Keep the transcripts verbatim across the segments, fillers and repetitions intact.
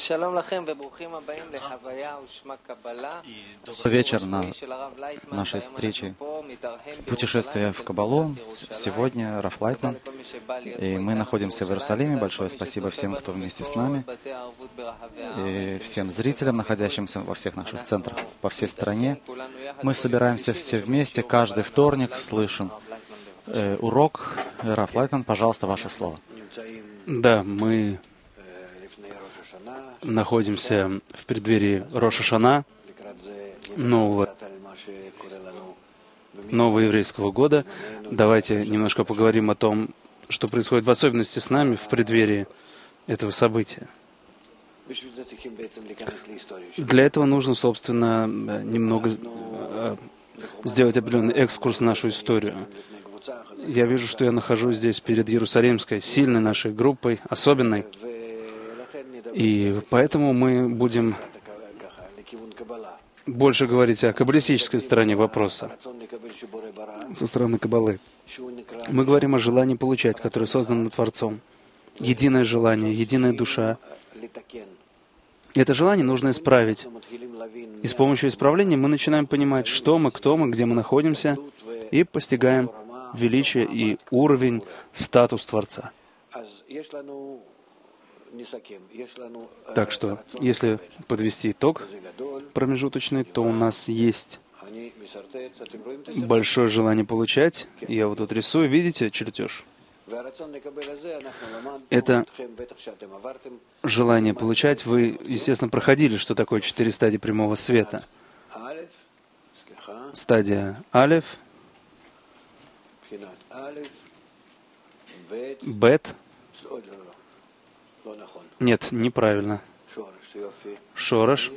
Вечер на нашей встрече путешествия в Каббалу. Сегодня Раф Лайтман, и мы находимся в Иерусалиме. Большое спасибо всем, кто вместе с нами, и всем зрителям, находящимся во всех наших центрах по всей стране. Мы собираемся все вместе, каждый вторник слышим э, урок. Раф Лайтман, пожалуйста, ваше слово. Да, мы находимся в преддверии Рош ха-Шана, нового, нового еврейского года. Давайте немножко поговорим о том, что происходит в особенности с нами в преддверии этого события. Для этого нужно, собственно, немного сделать определенный экскурс в нашу историю. Я вижу, что я нахожусь здесь перед Иерусалимской, сильной нашей группой, особенной. И поэтому мы будем больше говорить о каббалистической стороне вопроса, со стороны Каббалы. Мы говорим о желании получать, которое создано Творцом. Единое желание, единая душа. И это желание нужно исправить. И с помощью исправления мы начинаем понимать, что мы, кто мы, где мы находимся, и постигаем величие и уровень, статус Творца. Так что, если подвести итог промежуточный, то у нас есть большое желание получать. Я вот тут рисую, видите чертеж? Это желание получать. Вы, естественно, проходили, что такое четыре стадии прямого света. Стадия Алеф, Бет. Нет, неправильно. Шорош.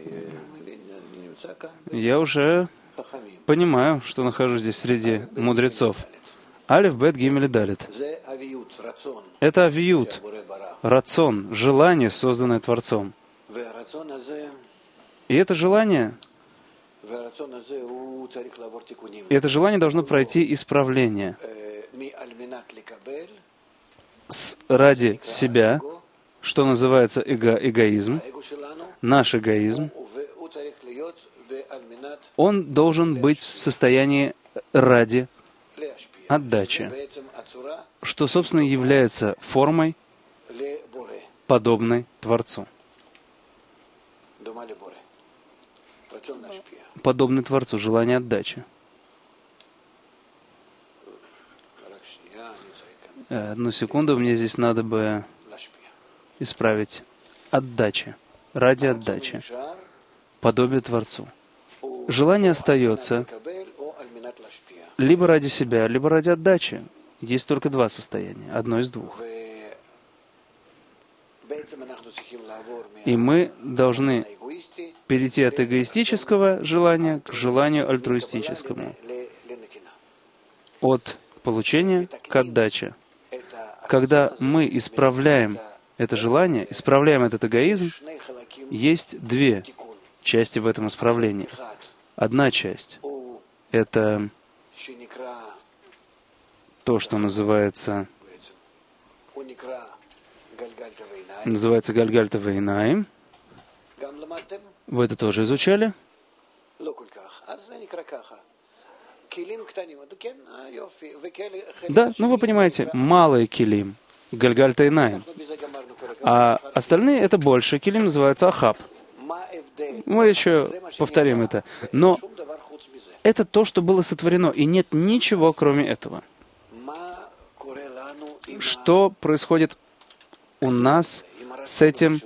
Я уже понимаю, что нахожусь здесь среди мудрецов. Алеф, Бет, Гимель и Далит. Это авиют, рацион, желание, созданное Творцом. И это желание, и это желание должно пройти исправление с, ради себя, что называется эго, эгоизм, наш эгоизм. Он должен быть в состоянии ради отдачи, что, собственно, является формой, подобной Творцу. Подобный Творцу, желание отдачи. Одну секунду, мне здесь надо бы исправить. Отдача. Ради отдачи. Подобие Творцу. Желание остается либо ради себя, либо ради отдачи. Есть только два состояния. Одно из двух. И мы должны перейти от эгоистического желания к желанию альтруистическому. От получения к отдаче. Когда мы исправляем это желание, исправляем этот эгоизм, есть две части в этом исправлении. Одна часть — это то, что называется называется Гальгальта вейнаим. Вы это тоже изучали? Да, ну вы понимаете, малый килим, Гальгальта вейнаим. А остальные — это больше. Килим называется Ахаб. Мы еще повторим это. Но это то, что было сотворено, и нет ничего, кроме этого. Что происходит у нас с этим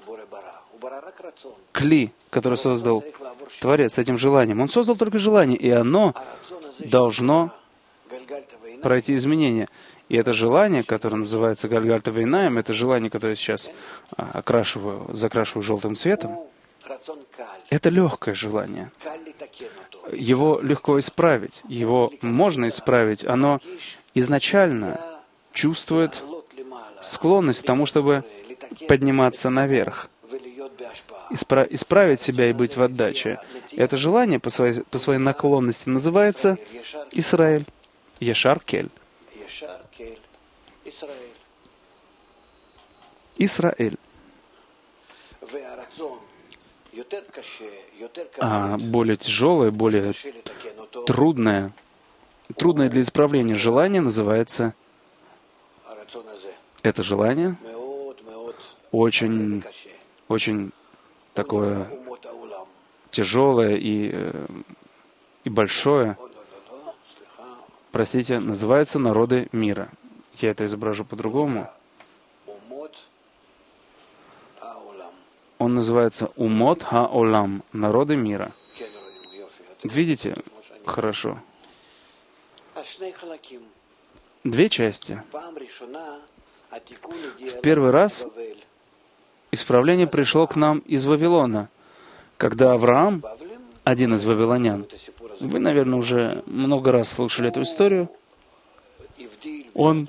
кли, который создал Творец, с этим желанием? Он создал только желание, и оно должно пройти изменения. И это желание, которое называется Гальгальта вейнаим, это желание, которое я сейчас окрашиваю, закрашиваю желтым цветом, это легкое желание. Его легко исправить. Его можно исправить. Оно изначально чувствует склонность к тому, чтобы подниматься наверх, испра- исправить себя и быть в отдаче. Это желание по своей, по своей наклонности называется Исраэль. Ешар Кель. Исраэль. А более тяжелое, более трудное, трудное для исправления желание называется, это желание очень, очень такое тяжелое и, и большое, простите, называется народы мира. Я это изображу по-другому. Он называется Умот Ха-Олам, народы мира. Видите? Хорошо. Две части. В первый раз исправление пришло к нам из Вавилона, когда Авраам, один из вавилонян, вы, наверное, уже много раз слушали эту историю, он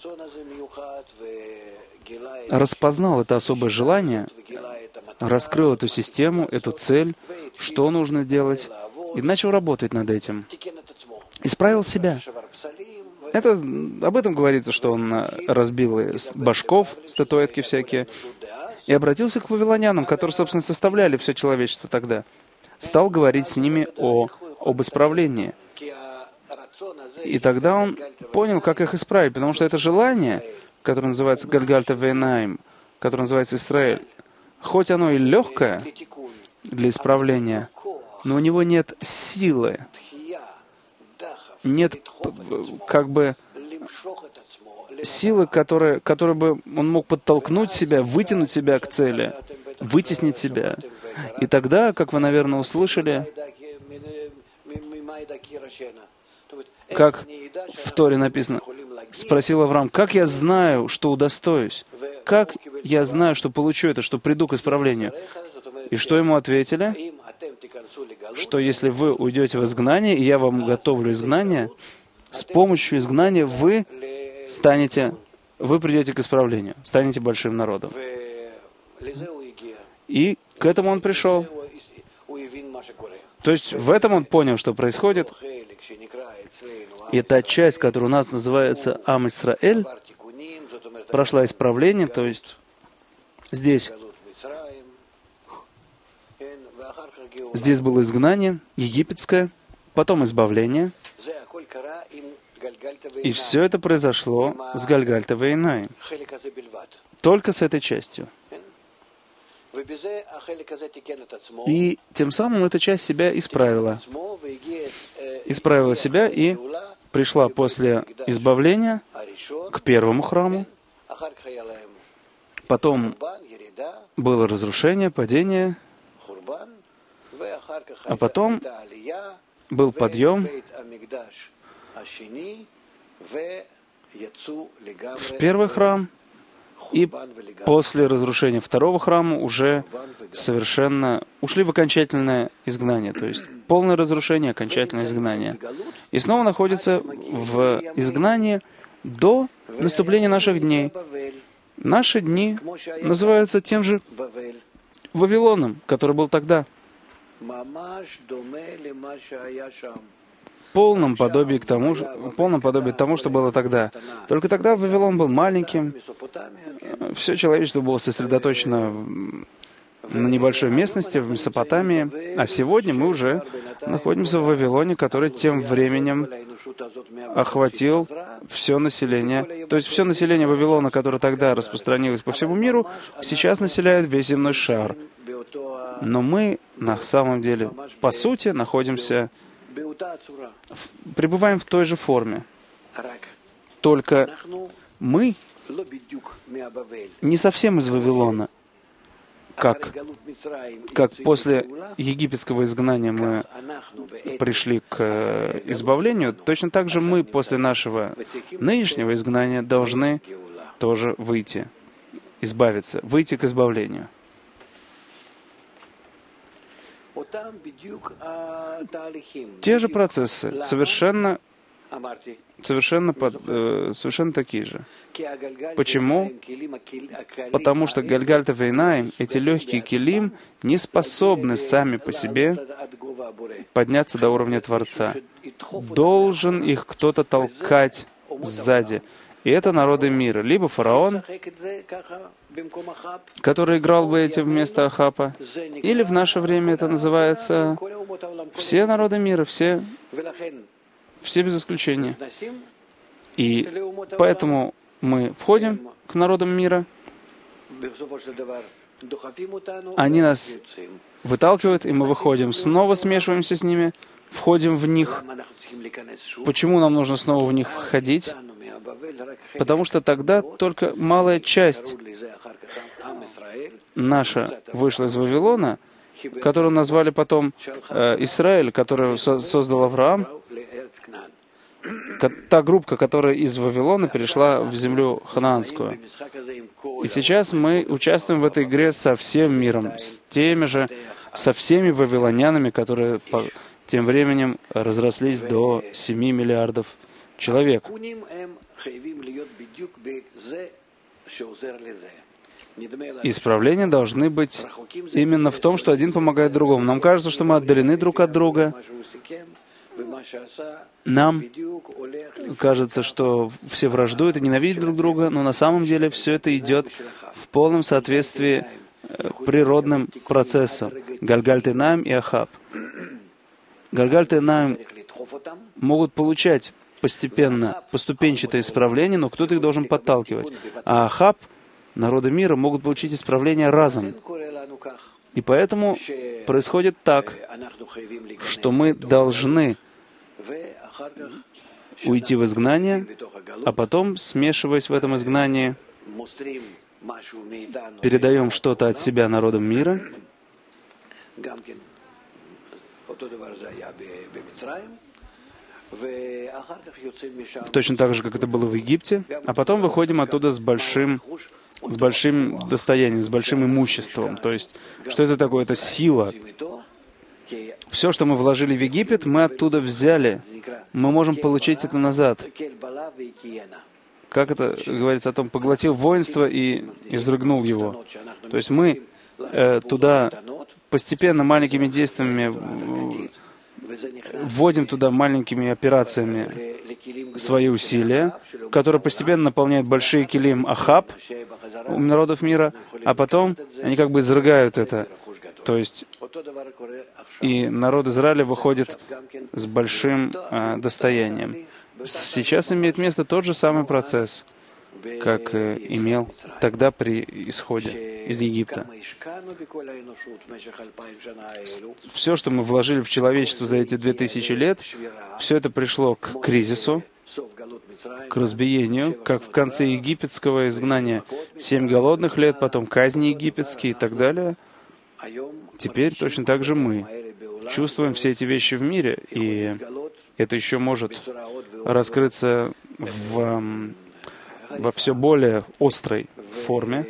распознал это особое желание, раскрыл эту систему, эту цель, что нужно делать, и начал работать над этим. Исправил себя. Это, об этом говорится, что он разбил башков, статуэтки всякие, и обратился к вавилонянам, которые, собственно, составляли все человечество тогда. Стал говорить с ними о, об исправлении. И тогда он понял, как их исправить, потому что это желание, которое называется Гальгальта Вейнаим, которое называется Исраэль, хоть оно и легкое для исправления, но у него нет силы, нет как бы силы, которая, которой бы он мог подтолкнуть себя, вытянуть себя к цели, вытеснить себя. И тогда, как вы, наверное, услышали, как в Торе написано, спросил Авраам, как я знаю, что удостоюсь? Как я знаю, что получу это, что приду к исправлению? И что ему ответили? Что если вы уйдете в изгнание, и я вам готовлю изгнание, с помощью изгнания вы станете, вы придете к исправлению, станете большим народом. И к этому он пришел. То есть в этом он понял, что происходит. И та часть, которая у нас называется Ам Исраэль, прошла исправление, то есть здесь, здесь было изгнание египетское, потом избавление, и все это произошло с Гальгальта Вейнаим, только с этой частью. И тем самым эта часть себя исправила. Исправила себя и пришла после избавления к первому храму. Потом было разрушение, падение. А потом был подъем в первый храм. И после разрушения второго храма уже совершенно ушли в окончательное изгнание, то есть полное разрушение, окончательное изгнание. И снова находятся в изгнании до наступления наших дней. Наши дни называются тем же Вавилоном, который был тогда. В полном подобии к тому, в полном подобии тому, что было тогда. Только тогда Вавилон был маленьким, все человечество было сосредоточено на небольшой местности, в Месопотамии, а сегодня мы уже находимся в Вавилоне, который тем временем охватил все население. То есть все население Вавилона, которое тогда распространилось по всему миру, сейчас населяет весь земной шар. Но мы на самом деле, по сути, находимся пребываем в той же форме. Только мы не совсем из Вавилона. Как, как после египетского изгнания мы пришли к избавлению, точно так же мы после нашего нынешнего изгнания должны тоже выйти, избавиться, выйти к избавлению. Те же процессы, совершенно, совершенно, под, э, совершенно такие же. Почему? Потому что Гальгальта Вейнаим, эти легкие килим, не способны сами по себе подняться до уровня Творца. Должен их кто-то толкать сзади. И это народы мира. Либо фараон, который играл бы этим вместо Ахапа, или в наше время это называется все народы мира, все, все без исключения. И поэтому мы входим к народам мира, они нас выталкивают, и мы выходим, снова смешиваемся с ними, входим в них. Почему нам нужно снова в них входить? Потому что тогда только малая часть наша вышла из Вавилона, которую назвали потом э, Израиль, которую со- создал Авраам, та группа, которая из Вавилона перешла в землю ханаанскую. И сейчас мы участвуем в этой игре со всем миром, с теми же, со всеми вавилонянами, которые по, тем временем разрослись до семи миллиардов человек. Исправления должны быть именно в том, что один помогает другому. Нам кажется, что мы отдалены друг от друга. Нам кажется, что все враждуют и ненавидят друг друга, но на самом деле все это идет в полном соответствии природным процессам. Гальгаль-Тейнаим и Ахаб. Гальгаль-Тейнаим могут получать постепенно поступенчатое исправление, но кто-то их должен подталкивать. А Ахаб, народы мира, могут получить исправление разом. И поэтому происходит так, что мы должны уйти в изгнание, а потом, смешиваясь в этом изгнании, передаем что-то от себя народам мира. Точно так же, как это было в Египте. А потом выходим оттуда с большим, с большим достоянием, с большим имуществом. То есть, что это такое? Это сила. Все, что мы вложили в Египет, мы оттуда взяли. Мы можем получить это назад. Как это говорится о том, поглотил воинство и изрыгнул его. То есть мы э, туда постепенно маленькими действиями вводим туда маленькими операциями свои усилия, которые постепенно наполняют большие килим Ахаб у народов мира, а потом они как бы изрыгают это. То есть и народ Израиля выходит с большим э, достоянием. Сейчас имеет место тот же самый процесс, как э, имел тогда при исходе из Египта. Все, что мы вложили в человечество за эти две тысячи лет, все это пришло к кризису, к разбиению, как в конце египетского изгнания. Семь голодных лет, потом казни египетские и так далее. Теперь точно так же мы чувствуем все эти вещи в мире, и это еще может раскрыться в, во все более острой форме.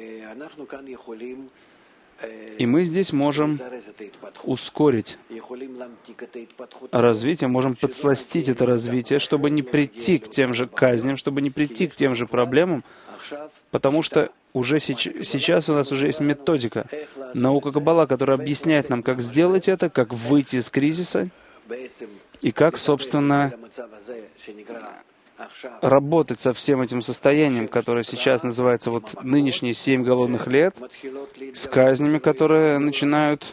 И мы здесь можем ускорить развитие, можем подсластить это развитие, чтобы не прийти к тем же казням, чтобы не прийти к тем же проблемам, потому что уже сейчас у нас уже есть методика, наука Каббала, которая объясняет нам, как сделать это, как выйти из кризиса и как, собственно, работать со всем этим состоянием, которое сейчас называется вот нынешние семь голодных лет, с казнями, которые начинают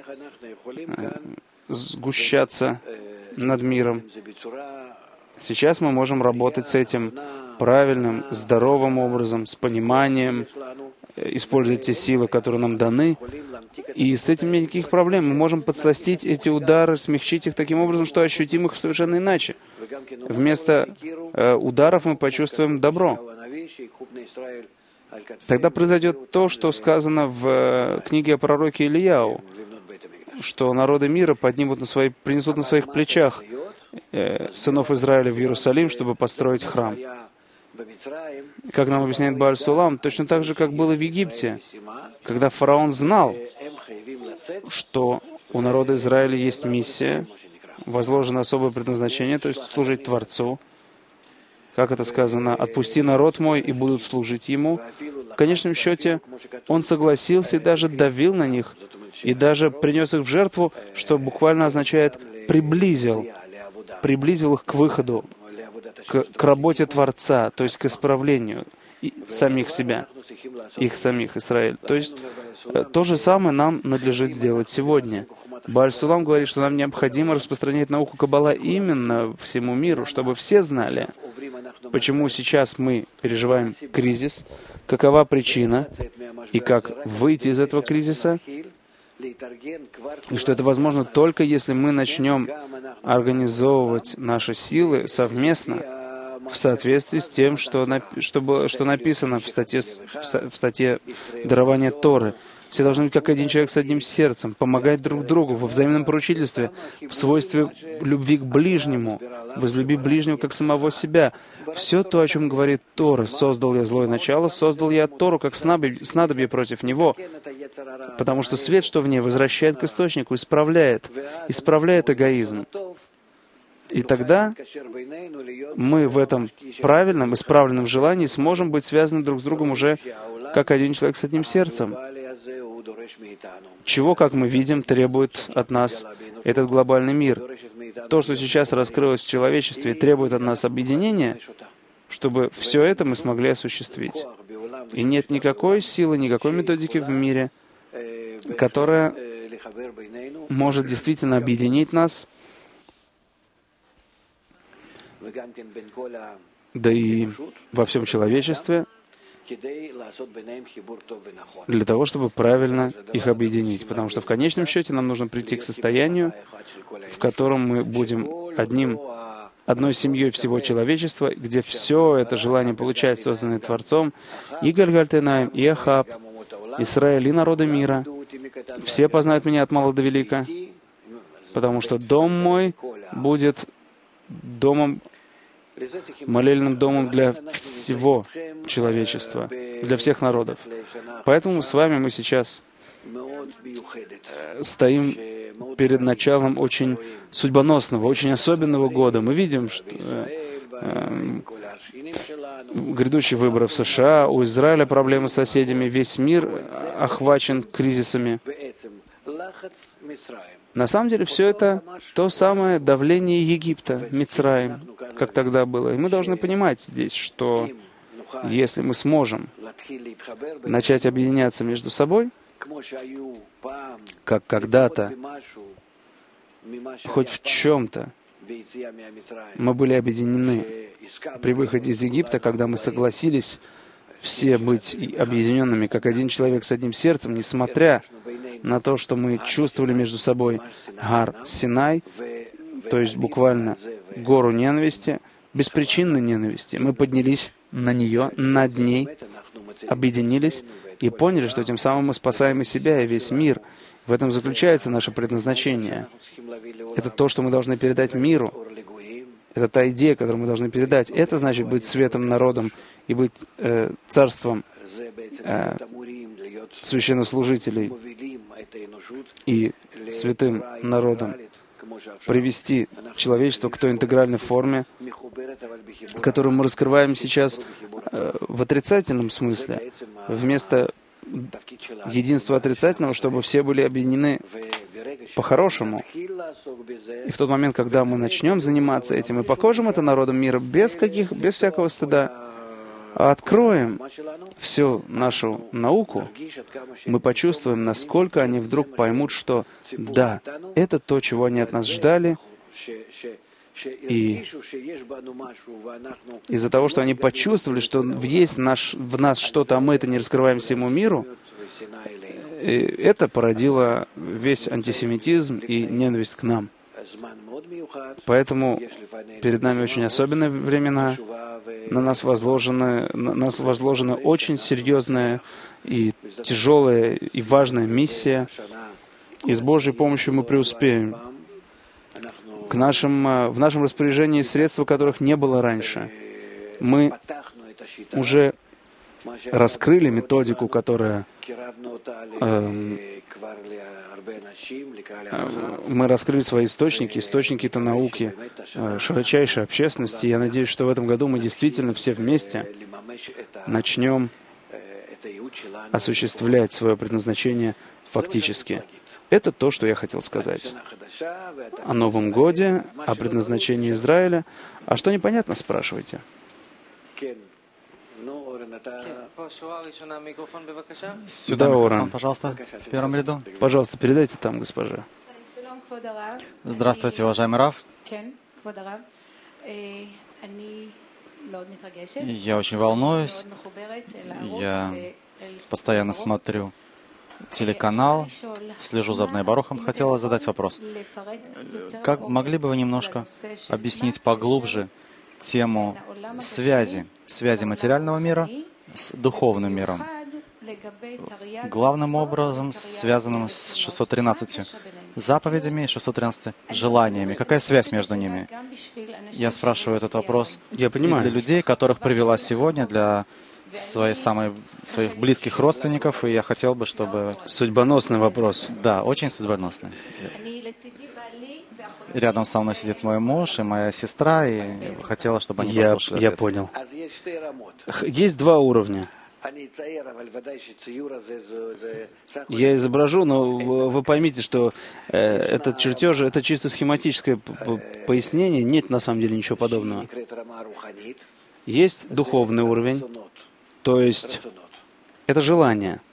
сгущаться над миром. Сейчас мы можем работать с этим правильным, здоровым образом, с пониманием, использовать те силы, которые нам даны. И с этим нет никаких проблем. Мы можем подсластить эти удары, смягчить их таким образом, что ощутим их совершенно иначе. Вместо э, ударов мы почувствуем добро. Тогда произойдет то, что сказано в э, книге о пророке Илияу, что народы мира поднимут на свои, принесут на своих плечах э, сынов Израиля в Иерусалим, чтобы построить храм. Как нам объясняет Бааль Сулам, точно так же, как было в Египте, когда фараон знал, что у народа Израиля есть миссия, возложено особое предназначение, то есть служить Творцу. Как это сказано, «Отпусти народ мой, и будут служить ему». В конечном счете, он согласился и даже давил на них, и даже принес их в жертву, что буквально означает «приблизил», приблизил их к выходу, к, к работе Творца, то есть к исправлению самих себя, их самих, Израиль. То есть то же самое нам надлежит сделать сегодня. Бааль Сулам говорит, что нам необходимо распространять науку Каббала именно всему миру, чтобы все знали, почему сейчас мы переживаем кризис, какова причина и как выйти из этого кризиса, и что это возможно только если мы начнем организовывать наши силы совместно в соответствии с тем, что, что, что написано в статье, в статье дарования Торы. Все должны быть как один человек с одним сердцем, помогать друг другу во взаимном поручительстве, в свойстве любви к ближнему, возлюби ближнего как самого себя. Все то, о чем говорит Тора, создал я злое начало, создал я Тору как снадобье против него, потому что свет, что в ней, возвращает к источнику, исправляет, исправляет эгоизм. И тогда мы в этом правильном, исправленном желании сможем быть связаны друг с другом уже как один человек с одним сердцем. Чего, как мы видим, требует от нас этот глобальный мир? То, что сейчас раскрылось в человечестве, требует от нас объединения, чтобы все это мы смогли осуществить. И нет никакой силы, никакой методики в мире, которая может действительно объединить нас, да и во всем человечестве, для того, чтобы правильно их объединить. Потому что в конечном счете нам нужно прийти к состоянию, в котором мы будем одним, одной семьей всего человечества, где все это желание получать, созданное Творцом, и Гальгальт Эйнаим, и Ахаб, Исраэль, и народы мира, все познают меня от мала до велика, потому что дом мой будет домом, молельным домом для всего человечества, для всех народов. Поэтому с вами мы сейчас стоим перед началом очень судьбоносного, очень особенного года. Мы видим, что э, э, грядущие выборы в США, у Израиля проблемы с соседями, весь мир охвачен кризисами. На самом деле все это то самое давление Египта, Мицраим, как тогда было. И мы должны понимать здесь, что если мы сможем начать объединяться между собой, как когда-то, хоть в чем-то, мы были объединены при выходе из Египта, когда мы согласились все быть объединенными, как один человек с одним сердцем, несмотря на то, что мы чувствовали между собой Гар Синай, то есть буквально гору ненависти, беспричинной ненависти. Мы поднялись на нее, над ней, объединились и поняли, что тем самым мы спасаем и себя, и весь мир. В этом заключается наше предназначение. Это то, что мы должны передать миру. Это та идея, которую мы должны передать. Это значит быть светом народом и быть э, царством э, священнослужителей и святым народом, привести человечество к той интегральной форме, которую мы раскрываем сейчас э, в отрицательном смысле, вместо единства отрицательного, чтобы все были объединены по-хорошему. И в тот момент, когда мы начнем заниматься этим и покажем это народам мира без каких, без всякого стыда, а откроем всю нашу науку, мы почувствуем, насколько они вдруг поймут, что да, это то, чего они от нас ждали, и из-за того, что они почувствовали, что есть наш, в нас что-то, а мы это не раскрываем всему миру, это породило весь антисемитизм и ненависть к нам. Поэтому перед нами очень особенные времена, на нас возложена, на нас возложена очень серьезная и тяжелая и важная миссия, и с Божьей помощью мы преуспеем. К нашим, в нашем распоряжении средства, которых не было раньше. Мы уже раскрыли методику, которая э, мы раскрыли свои источники, источники это науки, э, широчайшей общественности. Я надеюсь, что в этом году мы действительно все вместе начнем осуществлять свое предназначение фактически. Это то, что я хотел сказать о Новом Годе, о предназначении Израиля. А что непонятно, спрашивайте. Сюда микрофон, пожалуйста, в первом ряду. Пожалуйста, передайте там, госпожа. Здравствуйте, уважаемый Рав. Я очень волнуюсь. Я постоянно смотрю телеканал, слежу за Бней Барухом. Хотела задать вопрос. Как могли бы вы немножко объяснить поглубже тему связи, связи материального мира с духовным миром? Главным образом связанным с шестьсот тринадцатью заповедями и шестьсот тринадцатью желаниями. Какая связь между ними? Я спрашиваю этот вопрос Я понимаю. для людей, которых привела сегодня, для своих, самых, своих близких родственников, и я хотел бы, чтобы... Судьбоносный вопрос. Да, очень судьбоносный. Рядом со мной сидит мой муж и моя сестра, и хотела, чтобы они я, послушали. Я ответ. понял. Есть два уровня. Я изображу, но вы поймите, что э, этот чертеж, это чисто схематическое пояснение, нет на самом деле ничего подобного. Есть духовный уровень, то есть это желание.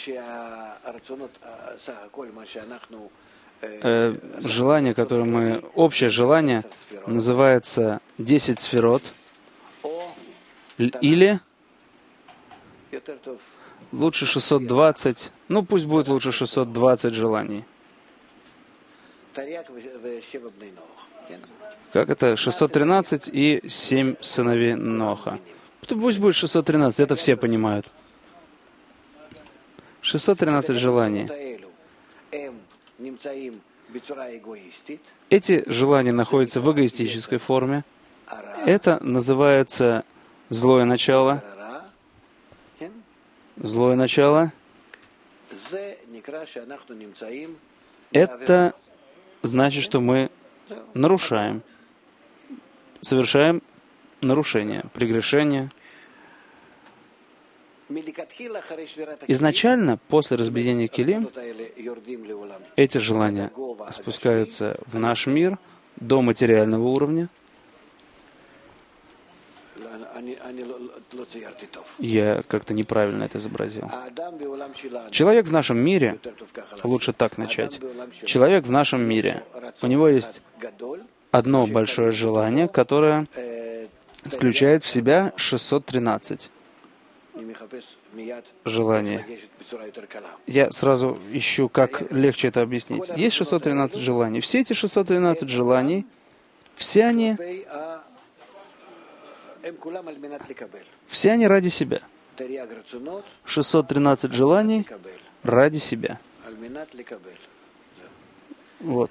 Э, желание, которое мы... Общее желание называется десять сферот, или лучше шестьсот двадцать, ну пусть будет лучше шестьсот двадцать желаний. Как это? шестьсот тринадцать и семь сыновей Ноха. Пусть будет шестьсот тринадцать, это все понимают. шестьсот тринадцать желаний. Эти желания находятся в эгоистической форме. Это называется злое начало. Злое начало. Это значит, что мы нарушаем, совершаем нарушение, прегрешение. Изначально, после разбиения килим, эти желания спускаются в наш мир до материального уровня. Я как-то неправильно это изобразил. Человек в нашем мире, лучше так начать, человек в нашем мире, у него есть одно большое желание, которое включает в себя шестьсот тринадцать желаний. Я сразу ищу, как легче это объяснить. Есть шестьсот тринадцать желаний. Все эти шестьсот тринадцать желаний, все они, все они ради себя. шестьсот тринадцать желаний ради себя. Вот.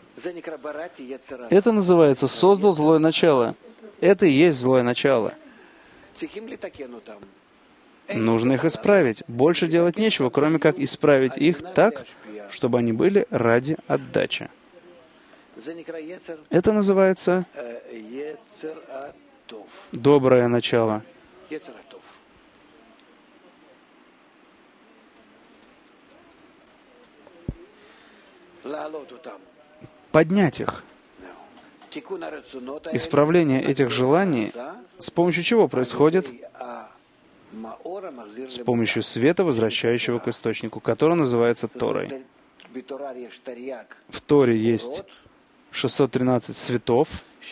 Это называется «создал злое начало». Это и есть злое начало. Нужно их исправить. Больше делать нечего, кроме как исправить их так, чтобы они были ради отдачи. Это называется доброе начало. Поднять их. Исправление этих желаний с помощью чего происходит? С помощью света, возвращающего к источнику, который называется Торой. В Торе есть шестьсот тринадцать светов,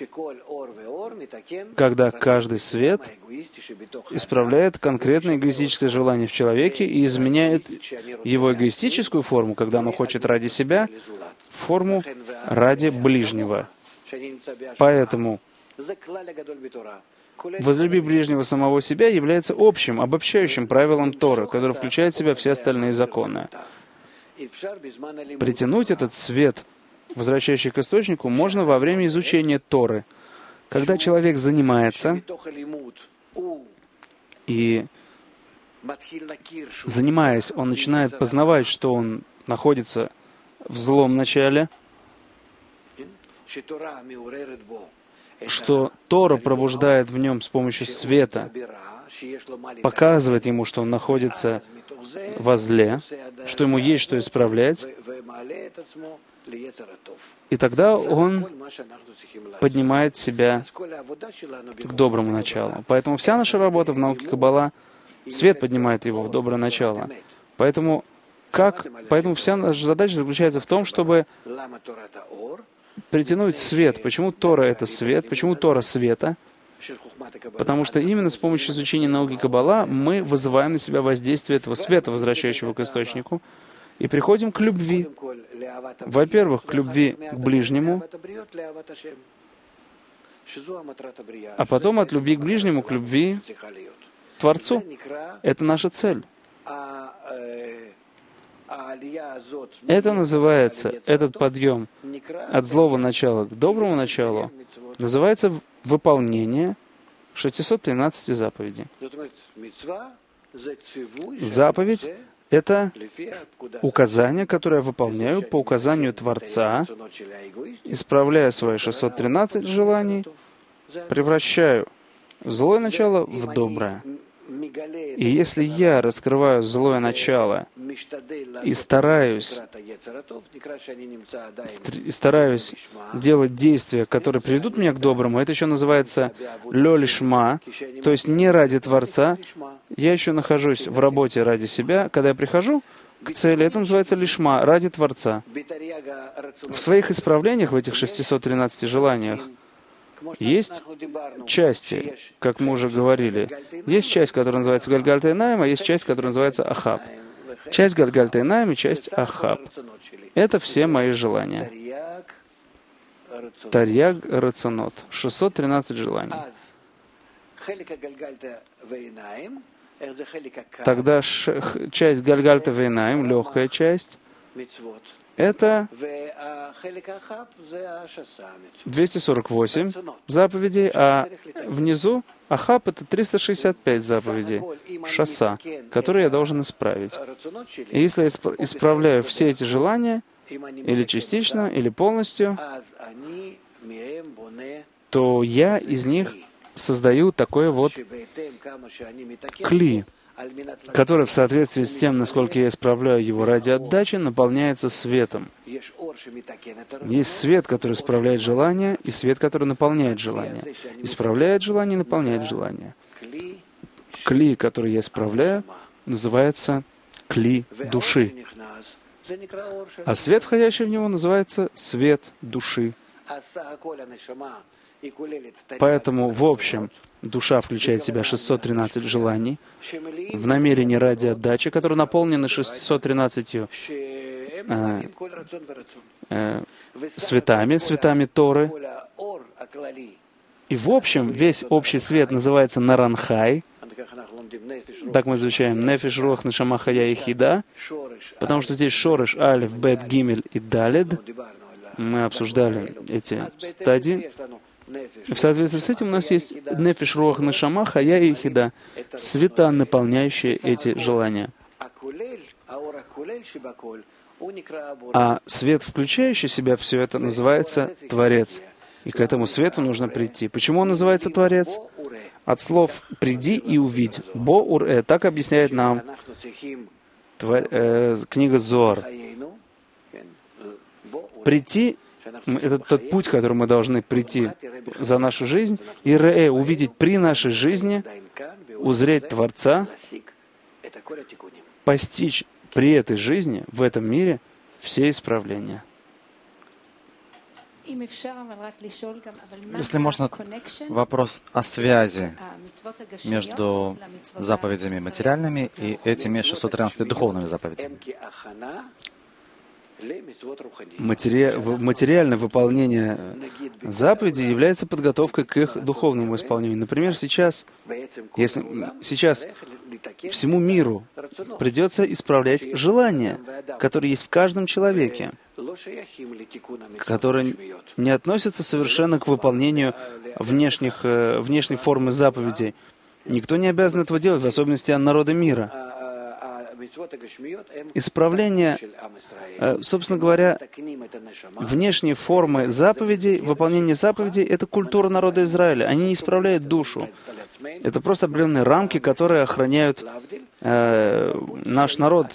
когда каждый свет исправляет конкретное эгоистическое желание в человеке и изменяет его эгоистическую форму, когда оно хочет ради себя, в форму ради ближнего. Поэтому «возлюби ближнего самого себя» является общим, обобщающим правилом Торы, которое включает в себя все остальные законы. Притянуть этот свет, возвращающий к источнику, можно во время изучения Торы. Когда человек занимается, и, занимаясь, он начинает познавать, что он находится в злом начале, что Тора пробуждает в нем с помощью света показывает ему, что он находится во зле, что ему есть что исправлять, и тогда он поднимает себя к доброму началу. Поэтому вся наша работа в науке Каббала, свет поднимает его в доброе начало. Поэтому, как, поэтому вся наша задача заключается в том, чтобы притянуть свет. Почему Тора — это свет? Почему Тора — света? Потому что именно с помощью изучения науки Каббала мы вызываем на себя воздействие этого света, возвращающего к источнику, и приходим к любви. Во-первых, к любви к ближнему, а потом от любви к ближнему к любви к Творцу. Это наша цель. Это называется, этот подъем от злого начала к доброму началу, называется выполнение шестисот тринадцати заповедей. Заповедь — это указание, которое я выполняю по указанию Творца, исправляя свои шестьсот тринадцать желаний, превращаю злое начало в доброе. И если я раскрываю злое начало и стараюсь, и стараюсь делать действия, которые приведут меня к доброму, это еще называется лё лишма, то есть не ради Творца, я еще нахожусь в работе ради себя. Когда я прихожу к цели, это называется лишма, ради Творца. В своих исправлениях, в этих шестисот тринадцати желаниях, есть части, как мы уже говорили. Есть часть, которая называется Гальгальта Эйнаим, а есть часть, которая называется Ахаб. Часть Гальгальта Эйнаим и часть Ахаб. Это все мои желания. Тарьяг рацонот. шестьсот тринадцать желаний. Тогда ш- часть Гальгальта Вейнаим, легкая часть, это двести сорок восемь заповедей, а внизу Ахаб — это триста шестьдесят пять заповедей, шаса, которые я должен исправить. И если я исп- исправляю все эти желания, или частично, или полностью, то я из них создаю такое вот кли, который в соответствии с тем, насколько я исправляю его ради отдачи, наполняется светом. Есть свет, который исправляет желание, и свет, который наполняет желание. Исправляет желание и наполняет желание. Кли, который я исправляю, называется кли души. А свет, входящий в него, называется свет души. Поэтому, в общем, душа включает в себя шестьсот тринадцать желаний в намерении ради отдачи, которые наполнены шестьсот тринадцатью э, э, светами, светами Торы. И в общем, весь общий свет называется Наранхай. Так мы изучаем Нефиш, Руах, Нешама, Хая и Хида, потому что здесь Шореш, Алиф, Бет, Гимель и Далед. Мы обсуждали эти стадии. В соответствии с этим у нас есть Нефиш, Руах, Нешама, Хая и Хида, света, наполняющие эти желания. А свет, включающий в себя все это, называется Творец. И к этому свету нужно прийти. Почему он называется Творец? От слов «приди и увидь». Бо-ур-э. Так объясняет нам твор, э, книга Зоар. Прийти — это тот путь, который мы должны прийти за нашу жизнь, и ре, увидеть при нашей жизни, узреть Творца, постичь при этой жизни, в этом мире, все исправления. Если можно, вопрос о связи между заповедями материальными и этими шестьсот тринадцатью духовными заповедями. Матери... Материальное выполнение заповедей является подготовкой к их духовному исполнению. Например, сейчас, если сейчас всему миру придется исправлять желания, которые есть в каждом человеке, которые не относятся совершенно к выполнению внешних, внешней формы заповедей. Никто не обязан этого делать, в особенности народа мира. Исправление, собственно говоря, внешние формы заповедей, выполнение заповедей — это культура народа Израиля. Они не исправляют душу. Это просто определенные рамки, которые охраняют э, наш народ.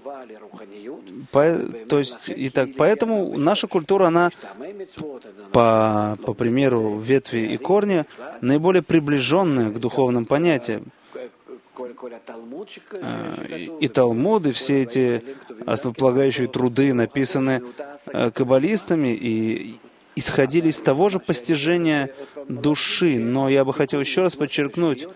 По, то есть, и так, поэтому наша культура, она, по, по примеру ветви и корня, наиболее приближенная к духовным понятиям. И, и Талмуд, и все эти основополагающие труды написаны э, каббалистами и исходили из того же постижения души. Но я бы хотел еще раз подчеркнуть,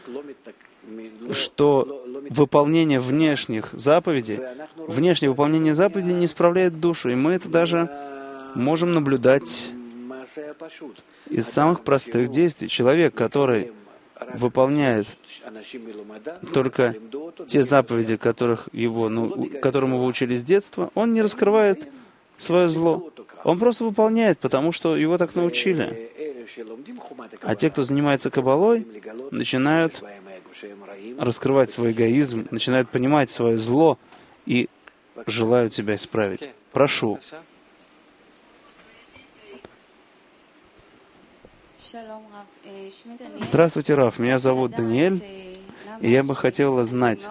что выполнение внешних заповедей, внешнее выполнение заповедей не исправляет душу. И мы это даже можем наблюдать из самых простых действий. Человек, который выполняет только те заповеди, которых его, ну, которым его учили с детства, он не раскрывает свое зло. Он просто выполняет, потому что его так научили. А те, кто занимается каббалой, начинают раскрывать свой эгоизм, начинают понимать свое зло и желают себя исправить. Прошу. Здравствуйте, Раф. Меня зовут Даниэль, и я бы хотела знать,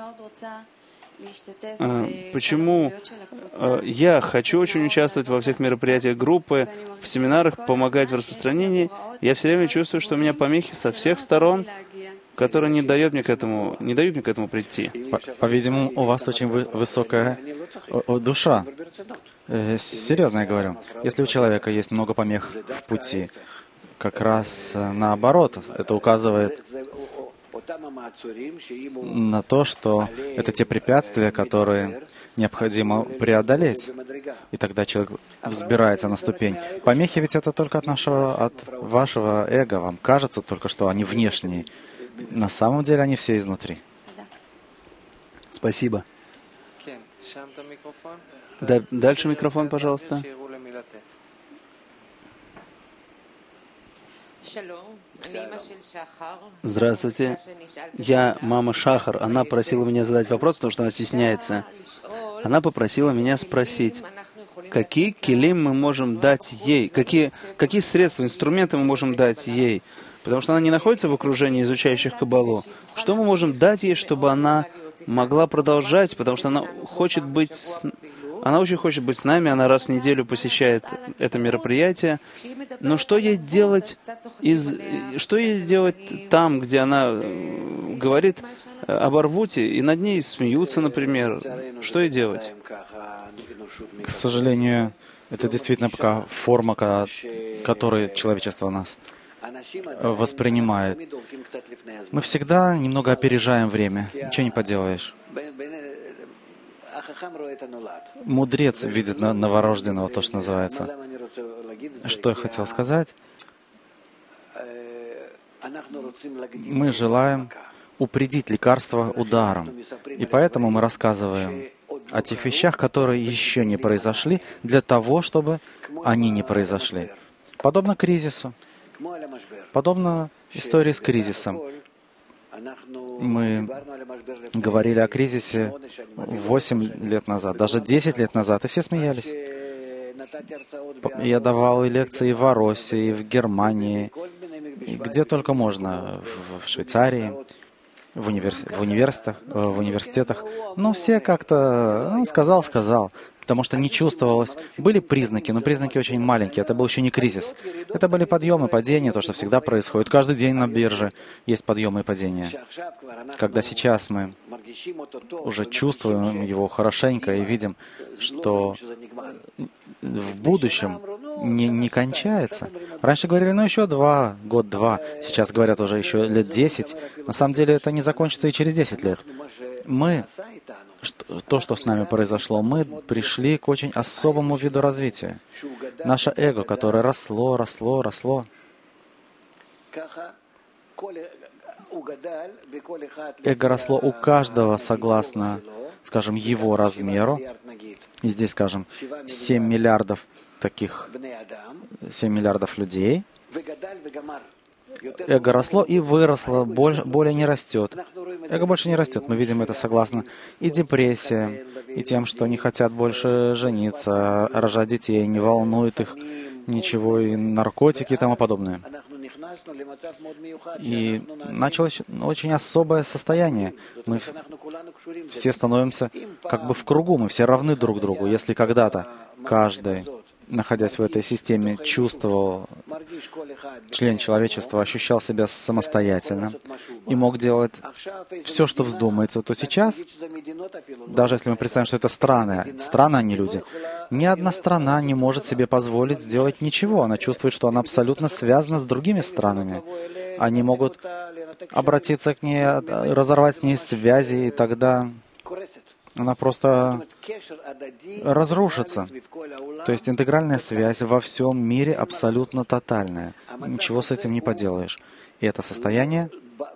почему я хочу очень участвовать во всех мероприятиях группы, в семинарах, помогать в распространении. Я все время чувствую, что у меня помехи со всех сторон, которые не дают мне к этому, не дают мне к этому прийти. По-видимому, у вас очень вы- высокая душа. Серьезно я говорю. Если у человека есть много помех в пути, как раз наоборот, это указывает на то, что это те препятствия, которые необходимо преодолеть. И тогда человек взбирается на ступень. Помехи ведь это только от нашего, от вашего эго. Вам кажется только, что они внешние. На самом деле они все изнутри. Спасибо. Да, дальше микрофон, пожалуйста. Здравствуйте. Я мама Шахар. Она просила меня задать вопрос, потому что она стесняется. Она попросила меня спросить, какие килим мы можем дать ей, какие, какие средства, инструменты мы можем дать ей, потому что она не находится в окружении изучающих каббалу. Что мы можем дать ей, чтобы она могла продолжать, потому что она хочет быть... С... Она очень хочет быть с нами, она раз в неделю посещает это мероприятие. Но что ей делать из... Что ей делать там, где она говорит об Арвуте, и над ней смеются, например? Что ей делать? К сожалению, это действительно пока форма, которой человечество нас воспринимает. Мы всегда немного опережаем время. Ничего не поделаешь. Мудрец видит новорожденного, то, что называется. Что я хотел сказать? Мы желаем упредить лекарство ударом. И поэтому мы рассказываем о тех вещах, которые еще не произошли, для того, чтобы они не произошли. Подобно кризису. Подобно истории с кризисом. Мы говорили о кризисе восемь лет назад, даже десять лет назад, и все смеялись. Я давал и лекции в Оросе, и в Германии, и где только можно, в Швейцарии, в, универс... в, университетах, в университетах. Но все как-то ну, сказал, сказал, потому что не чувствовалось. Были признаки, но признаки очень маленькие. Это был еще не кризис. Это были подъемы, падения, то, что всегда происходит. Каждый день на бирже есть подъемы и падения. Когда сейчас мы уже чувствуем его хорошенько и видим, что в будущем не, не кончается. Раньше говорили, ну еще два, год-два. Сейчас говорят уже еще лет десять. На самом деле это не закончится и через десять лет. Мы, то, что с нами произошло, мы пришли к очень особому виду развития. Наше эго, которое росло, росло, росло. Эго росло у каждого согласно, скажем, его размеру. И здесь, скажем, семь миллиардов таких, семь миллиардов людей. Эго росло и выросло, более, более не растет. Эго больше не растет. Мы видим это согласно и депрессия, и тем, что не хотят больше жениться, рожать детей, не волнует их ничего, и наркотики и тому подобное. И началось очень особое состояние. Мы все становимся как бы в кругу, мы все равны друг другу. Если когда-то каждый, находясь в этой системе, чувствовал, член человечества ощущал себя самостоятельно и мог делать все, что вздумается, то сейчас, даже если мы представим, что это страны, страны, а не люди, ни одна страна не может себе позволить сделать ничего. Она чувствует, что она абсолютно связана с другими странами. Они могут обратиться к ней, разорвать с ней связи, и тогда она просто разрушится. То есть интегральная связь во всем мире абсолютно тотальная. Ничего с этим не поделаешь. И это состояние,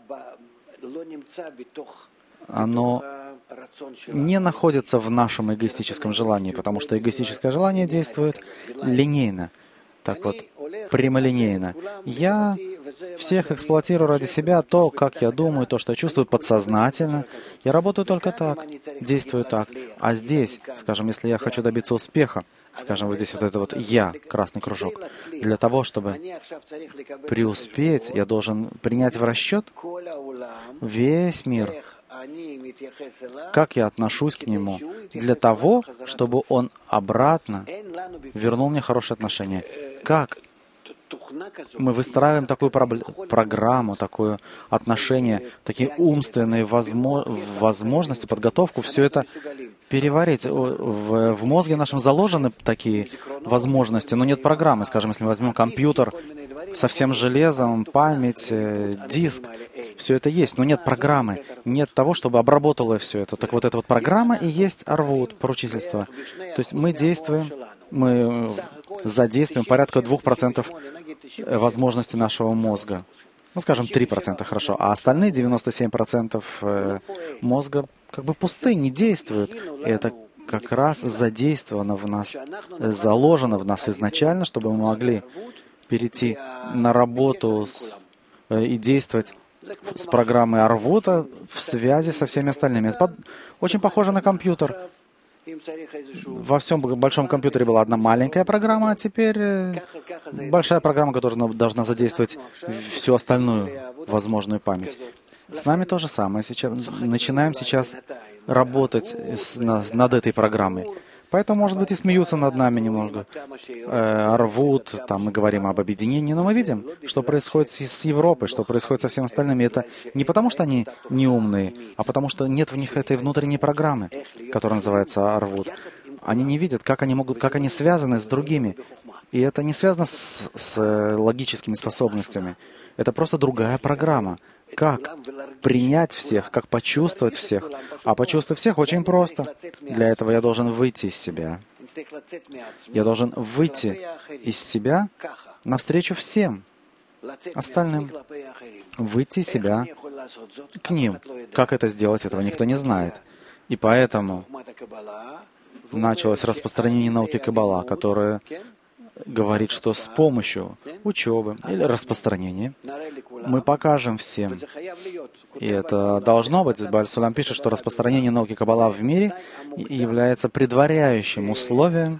оно не находится в нашем эгоистическом желании, потому что эгоистическое желание действует линейно, так вот, прямолинейно. Я всех эксплуатирую ради себя, то, как я думаю, то, что я чувствую подсознательно. Я работаю только так, действую так. А здесь, скажем, если я хочу добиться успеха, скажем, вот здесь вот это вот «я», красный кружок, для того, чтобы преуспеть, я должен принять в расчет весь мир, как я отношусь к нему, для того, чтобы он обратно вернул мне хорошие отношения. Как мы выстраиваем такую программу, такое отношение, такие умственные возмо возможности, подготовку, все это переварить. В, в мозге нашем заложены такие возможности, но нет программы. Скажем, если мы возьмем компьютер со всем железом, память, диск, все это есть, но нет программы, нет того, чтобы обработало все это. Так вот, эта вот программа и есть арвут, поручительство. То есть мы действуем, мы задействуем порядка двух процентов возможностей нашего мозга. Ну, скажем, три процента хорошо, а остальные девяносто семь процентов мозга как бы пусты, не действуют. И это как раз задействовано в нас, заложено в нас изначально, чтобы мы могли перейти на работу с, и действовать с программой Арвута в связи со всеми остальными. Это под, очень похоже на компьютер. Во всем большом компьютере была одна маленькая программа, а теперь большая программа, которая должна задействовать всю остальную возможную память. С нами то же самое. Сейчас, начинаем сейчас работать с, на, над этой программой. Поэтому, может быть, и смеются над нами немного, э, рвут, там мы говорим об объединении, но мы видим, что происходит с, с Европой, что происходит со всем остальным. И это не потому, что они неумные, а потому, что нет в них этой внутренней программы, которая называется рвут. Они не видят, как они могут, как они связаны с другими. И это не связано с, с логическими способностями. Это просто другая программа. Как принять всех, как почувствовать всех. А почувствовать всех очень просто. Для этого я должен выйти из себя. Я должен выйти из себя навстречу всем остальным. Выйти из себя к ним. Как это сделать, этого никто не знает. И поэтому началось распространение науки Каббала, которое говорит, что с помощью учебы или распространения мы покажем всем. И это должно быть. Бааль Сулам пишет, что распространение науки Каббала в мире является предваряющим условием,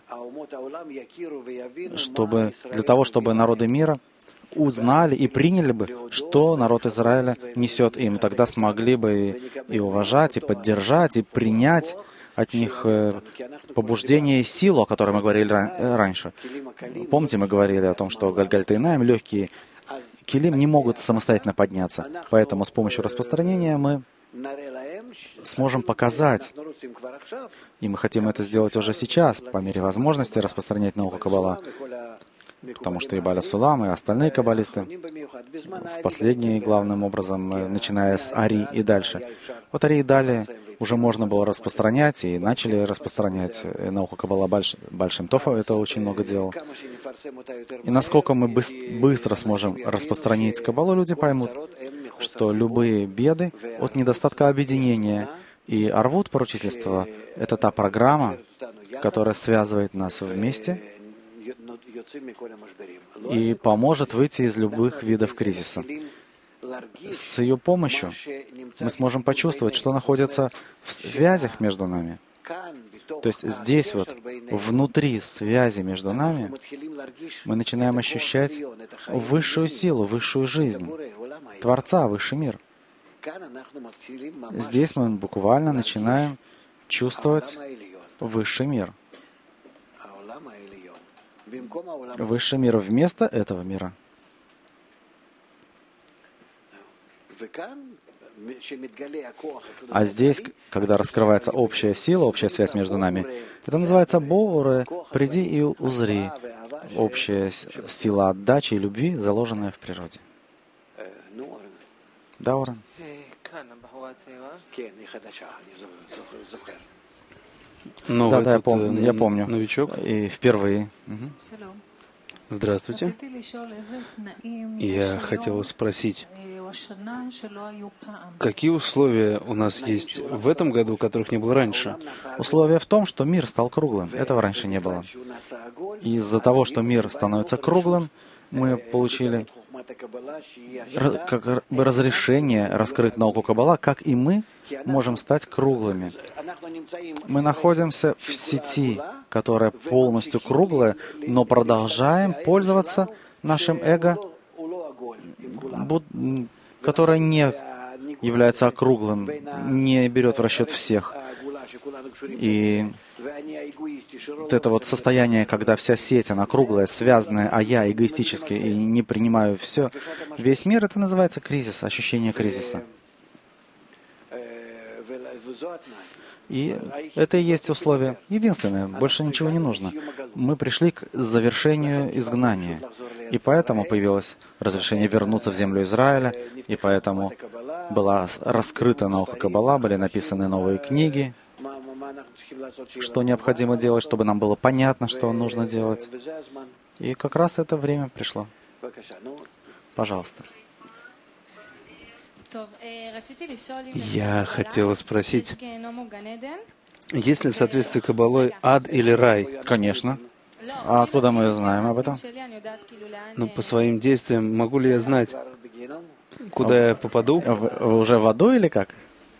чтобы, для того, чтобы народы мира узнали и приняли бы, что народ Израиля несет им. Тогда смогли бы и уважать, и поддержать, и принять от них побуждение и силу, о которой мы говорили раньше. Помните, мы говорили о том, что Гальгаль Тейнаим, легкие килим, не могут самостоятельно подняться. Поэтому с помощью распространения мы сможем показать, и мы хотим это сделать уже сейчас, по мере возможности распространять науку Каббала, потому что и Бааля Сулам, и остальные каббалисты, последние, главным образом, начиная с Ари и дальше. Вот Ари и далее уже можно было распространять, и начали распространять науку Каббала большим Тофа, это очень много делал. И насколько мы быстро сможем распространить Каббалу, люди поймут, что любые беды от недостатка объединения и арвут поручительства — это та программа, которая связывает нас вместе и поможет выйти из любых видов кризиса. С ее помощью мы сможем почувствовать, что находится в связях между нами. То есть здесь вот, внутри связи между нами, мы начинаем ощущать высшую силу, высшую жизнь, Творца, высший мир. Здесь мы буквально начинаем чувствовать высший мир. Высший мир вместо этого мира. А здесь, когда раскрывается общая сила, общая связь между нами, это называется боуре, приди и узри. Общая сила отдачи и любви, заложенная в природе. Да, Орен? Ну, да, да, я, пом- я помню. Новичок. И впервые. Угу. Здравствуйте. Я хотел спросить, какие условия у нас есть в этом году, которых не было раньше? Условие в том, что мир стал круглым. Этого раньше не было. И из-за того, что мир становится круглым, мы получили как бы разрешение раскрыть науку Каббала, как и мы можем стать круглыми. Мы находимся в сети, которая полностью круглая, но продолжаем пользоваться нашим эго, которое не является округлым, не берет в расчет всех. И вот это вот состояние, когда вся сеть, она круглая, связанная, а я эгоистически и не принимаю все, весь мир, это называется кризис, ощущение кризиса. И это и есть условие. Единственное, больше ничего не нужно. Мы пришли к завершению изгнания. И поэтому появилось разрешение вернуться в землю Израиля, и поэтому была раскрыта наука Каббала, были написаны новые книги, что необходимо делать, чтобы нам было понятно, что нужно делать. И как раз это время пришло. Пожалуйста. Я хотела спросить, есть ли в соответствии с Каббалой ад или рай? Конечно. А откуда мы знаем об этом? Ну, по своим действиям могу ли я знать, куда я попаду? Вы, вы уже в аду или как?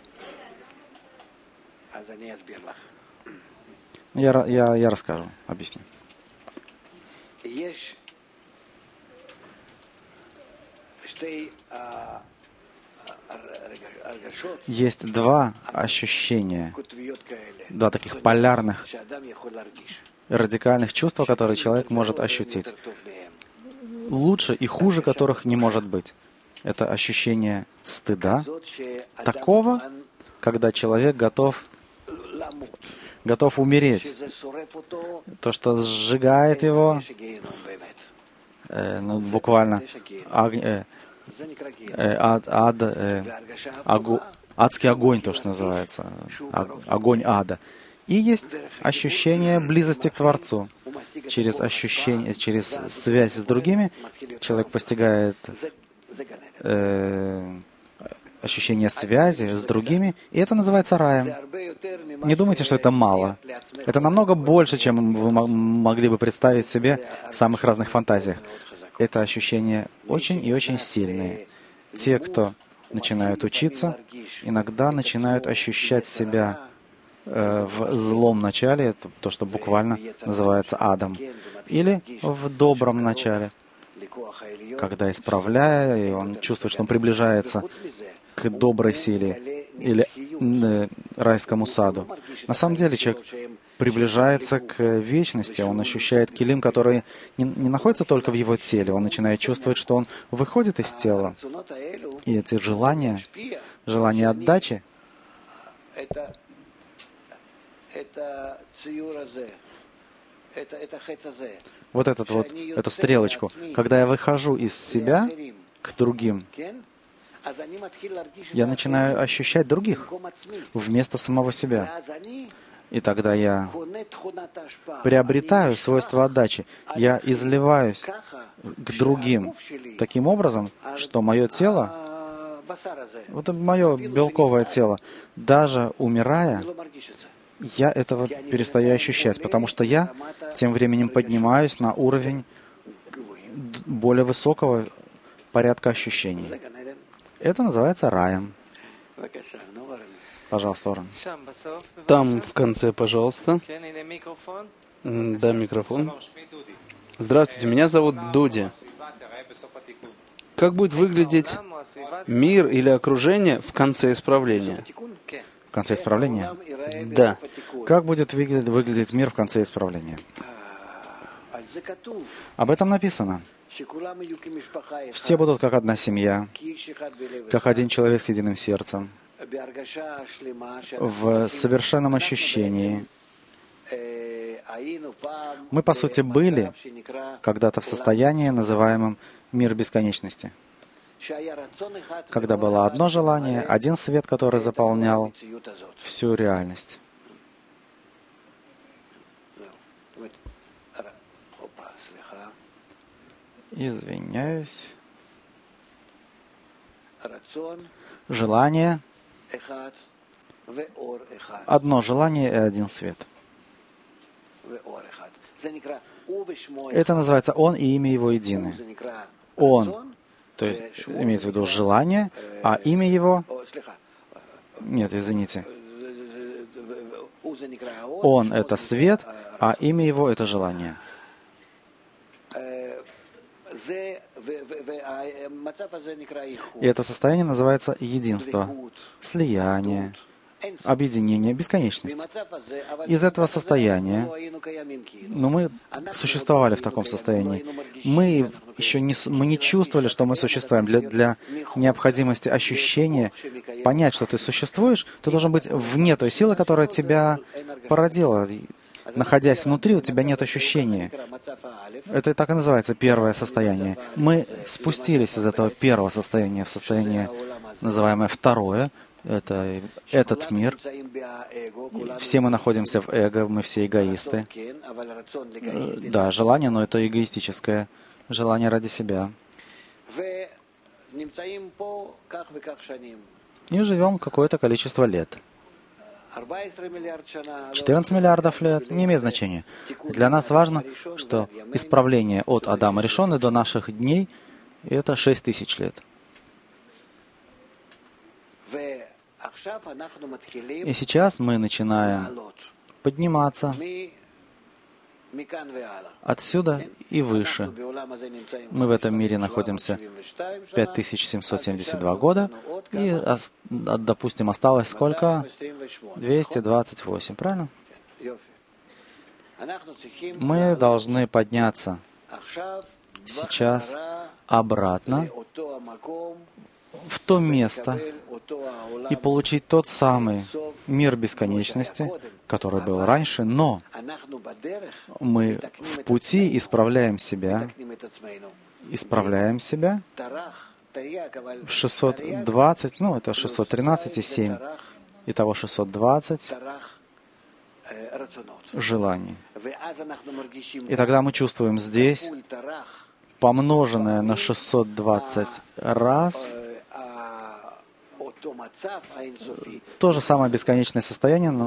Я, я, я расскажу, объясню. Есть два ощущения, два таких полярных, радикальных чувства, которые человек может ощутить. Лучше и хуже которых не может быть. Это ощущение стыда, такого, когда человек готов, готов умереть. То, что сжигает его, э, ну, буквально, аг, э, э, ад, ад, э, агу, адский огонь, то, что называется, огонь ада. И есть ощущение близости к Творцу. Через ощущение, через связь с другими человек постигает э, ощущение связи с другими, и это называется раем. Не думайте, что это мало. Это намного больше, чем вы могли бы представить себе в самых разных фантазиях. Это ощущения очень и очень сильные. Те, кто начинают учиться, иногда начинают ощущать себя э, в злом начале, это то, что буквально называется адом, или в добром начале, когда, исправляя, и он чувствует, что он приближается к доброй силе или э, райскому саду. На самом деле человек приближается к вечности, он ощущает килим, который не, не находится только в его теле, он начинает чувствовать, что он выходит из тела. И эти желания, желания отдачи, вот этот вот, эту стрелочку, когда я выхожу из себя к другим, я начинаю ощущать других вместо самого себя. И тогда я приобретаю свойство отдачи. Я изливаюсь к другим таким образом, что мое тело, вот мое белковое тело, даже умирая, я этого перестаю ощущать, потому что я тем временем поднимаюсь на уровень более высокого порядка ощущений. Это называется раем. Пожалуйста, Орен. Там в конце, пожалуйста. Да, микрофон. Здравствуйте, меня зовут Дуди. Как будет выглядеть мир или окружение в конце исправления? В конце исправления? Да. Как будет выглядеть, выглядеть мир в конце исправления? Об этом написано. Все будут как одна семья, как один человек с единым сердцем, в совершенном ощущении. Мы, по сути, были когда-то в состоянии, называемом мир бесконечности, когда было одно желание, один свет, который заполнял всю реальность. Извиняюсь. Желание, одно желание и один свет. Это называется «Он» и имя Его едины. «Он», то есть имеется в виду желание, а имя Его... Нет, извините. «Он» — это свет, а имя Его — это желание. И это состояние называется единство, слияние, объединение, бесконечность. Из этого состояния, но мы существовали в таком состоянии, мы еще не, мы не чувствовали, что мы существуем. Для, для необходимости ощущения, понять, что ты существуешь, ты должен быть вне той силы, которая тебя породила. Находясь внутри, у тебя нет ощущения. Это так и называется первое состояние. Мы спустились из этого первого состояния в состояние, называемое второе. Это этот мир. Все мы находимся в эго, мы все эгоисты. Да, желание, но это эгоистическое желание ради себя. И живем какое-то количество лет. четырнадцать миллиардов лет не имеет значения. Для нас важно, что исправление от Адама Ришона до наших дней — это шесть тысяч лет. И сейчас мы начинаем подниматься отсюда и выше. Мы в этом мире находимся пять тысяч семьсот семьдесят два года, и, допустим, осталось сколько? двести двадцать восемь, правильно? Мы должны подняться сейчас обратно в то место и получить тот самый мир бесконечности, который был раньше, но мы в пути исправляем себя, исправляем себя в шестьсот двадцать, ну, это шестьсот тринадцать и семь, итого шестьсот двадцать желаний. И тогда мы чувствуем здесь, помноженное на шестьсот двадцать раз, то же самое бесконечное состояние, но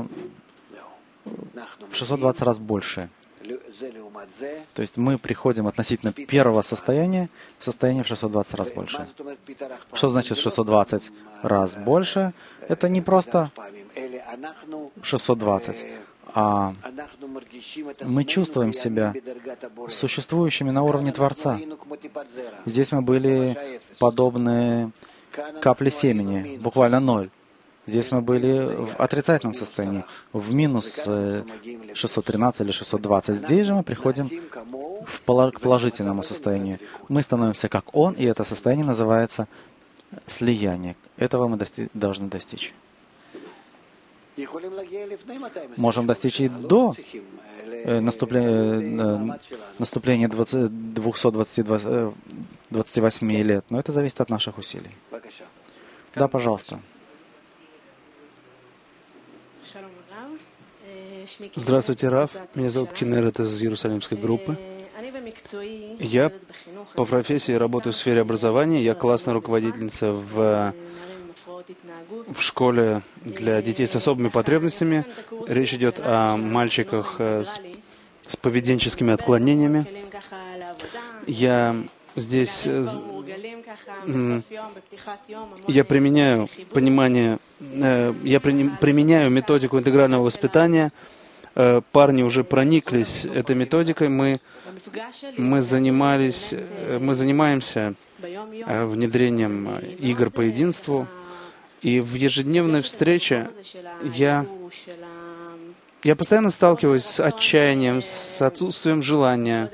в шестьсот двадцать раз больше. То есть мы приходим относительно первого состояния в состояние в шестьсот двадцать раз больше. Что значит шестьсот двадцать раз больше? Это не просто шестьсот двадцать, а мы чувствуем себя существующими на уровне Творца. Здесь мы были подобны капле семени, буквально ноль. Здесь мы были в отрицательном состоянии, в минус шестьсот тринадцать или шестьсот двадцать. Здесь же мы приходим в к положительному состоянию. Мы становимся как Он, и это состояние называется слияние. Этого мы дости- должны достичь. Можем достичь и до наступления, наступления двухсот двадцати восьми лет, но это зависит от наших усилий. Да, пожалуйста. Здравствуйте, Рав. Меня зовут Кинерет из Иерусалимской группы. Я по профессии работаю в сфере образования. Я классная руководительница в, в школе для детей с особыми потребностями. Речь идет о мальчиках с, с поведенческими отклонениями. Я здесь я применяю понимание, я применяю методику интегрального воспитания парни уже прониклись этой методикой. Мы, мы, занимались, мы занимаемся внедрением игр по единству. И в ежедневной встрече я, я постоянно сталкиваюсь с отчаянием, с отсутствием желания,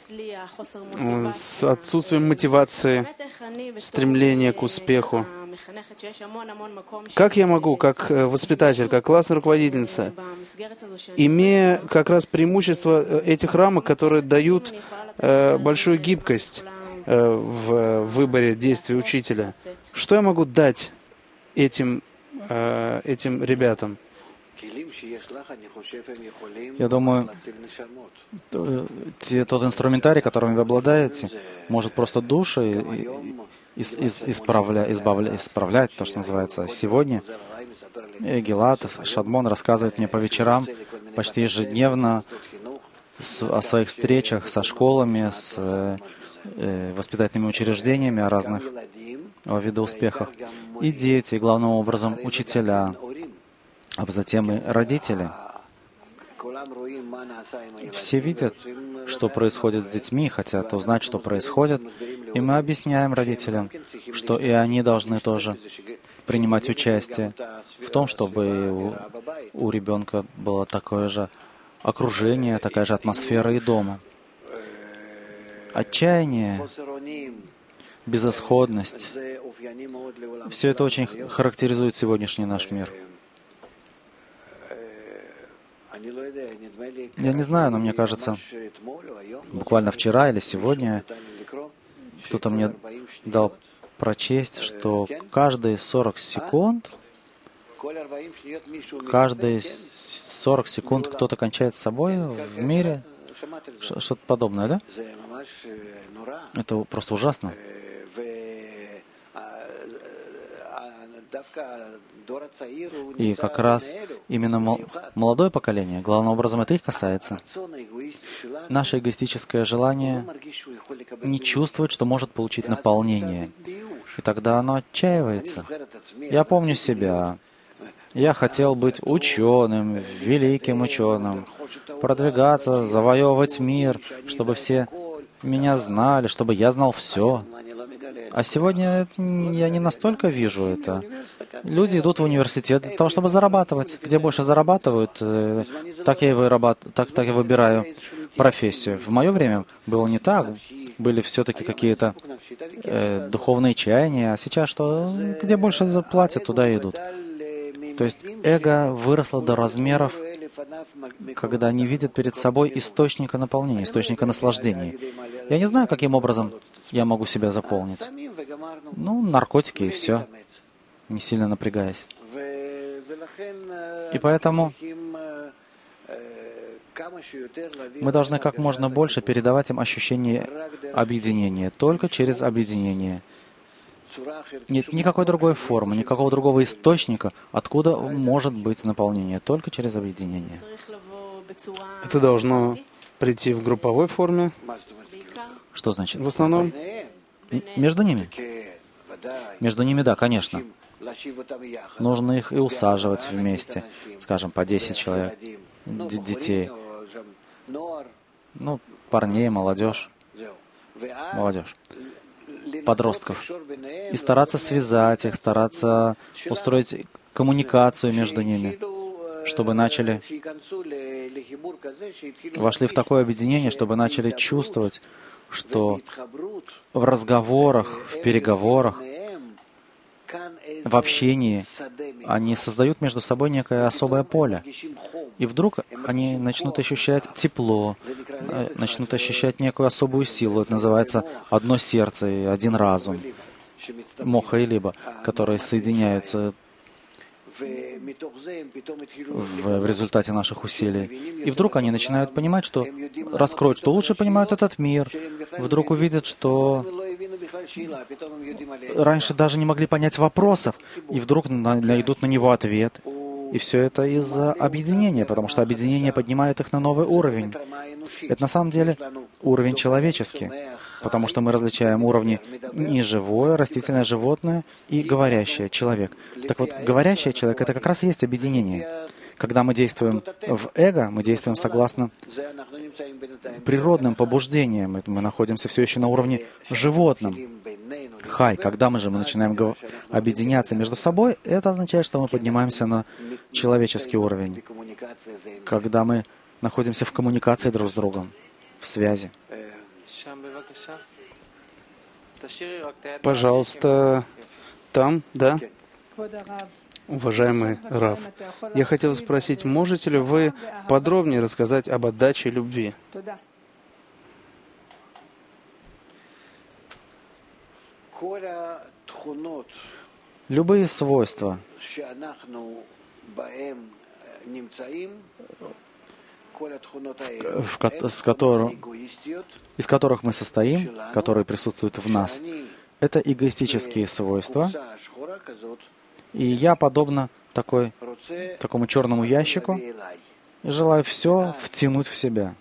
с отсутствием мотивации, стремления к успеху. Как я могу, как воспитатель, как классная руководительница, имея как раз преимущество этих рамок, которые дают э, большую гибкость э, в выборе действий учителя, что я могу дать этим, э, этим ребятам? Я думаю, те, тот инструментарий, которым вы обладаете, может просто души Ис, ис, исправля, избавля, исправлять, то, что называется. Сегодня Гилад Шадмон рассказывает мне по вечерам почти ежедневно с, о своих встречах со школами, с э, воспитательными учреждениями о разных о видах успехах. И дети, главным образом, учителя, а затем и родители. Все видят, что происходит с детьми, хотят узнать, что происходит, и мы объясняем родителям, что и они должны тоже принимать участие в том, чтобы у, у ребенка было такое же окружение, такая же атмосфера и дома. Отчаяние, безысходность — все это очень характеризует сегодняшний наш мир. Я не знаю, но мне кажется, буквально вчера или сегодня кто-то мне дал прочесть, что каждые сорок секунд, каждые сорок секунд кто-то кончает с собой в мире. Что-то подобное, да? Это просто ужасно. И как раз именно молодое поколение, главным образом это их касается. Наше эгоистическое желание не чувствует, что может получить наполнение. И тогда оно отчаивается. Я помню себя. Я хотел быть ученым, великим ученым, продвигаться, завоевывать мир, чтобы все меня знали, чтобы я знал все. А сегодня я не настолько вижу это. Люди идут в университет для того, чтобы зарабатывать. Где больше зарабатывают, так я и, вырабат... так, так я выбираю профессию. В мое время было не так. Были все-таки какие-то э, духовные чаяния. А сейчас что? Где больше заплатят, туда и идут. То есть эго выросло до размеров, когда они видят перед собой источника наполнения, источника наслаждения. Я не знаю, каким образом я могу себя заполнить. Ну, наркотики и все, не сильно напрягаясь. И поэтому мы должны как можно больше передавать им ощущение объединения, только через объединение. Нет никакой другой формы, никакого другого источника, откуда может быть наполнение, только через объединение. Это должно прийти в групповой форме. Что значит? В основном? Между ними. Между ними, да, конечно. Нужно их и усаживать вместе, скажем, по десять человек, детей. Ну, парней, молодежь. Молодежь. Подростков. И стараться связать их, стараться устроить коммуникацию между ними, чтобы начали, вошли в такое объединение, чтобы начали чувствовать, что в разговорах, в переговорах, в общении они создают между собой некое особое поле. И вдруг они начнут ощущать тепло, начнут ощущать некую особую силу. Это называется одно сердце и один разум. Моха и либо, которые соединяются в, в результате наших усилий. И вдруг они начинают понимать, что раскроют, что лучше понимают этот мир. Вдруг увидят, что раньше даже не могли понять вопросов, и вдруг найдут на него ответ. И все это из-за объединения, потому что объединение поднимает их на новый уровень. Это на самом деле уровень человеческий, потому что мы различаем уровни неживое, растительное, животное и говорящее, человек. Так вот, говорящий человек — это как раз и есть объединение. Когда мы действуем в эго, мы действуем согласно природным побуждениям. Мы находимся все еще на уровне животном. Хай, когда мы же мы начинаем объединяться между собой, это означает, что мы поднимаемся на человеческий уровень. Когда мы находимся в коммуникации друг с другом, в связи. Пожалуйста, там, да? Уважаемый Рав, я хотел спросить, можете ли вы подробнее рассказать об отдаче любви? Любые свойства, в ко- с которым, из которых мы состоим, которые присутствуют в нас, это эгоистические свойства. И я, подобно такой, такому черному ящику, желаю все втянуть в себя.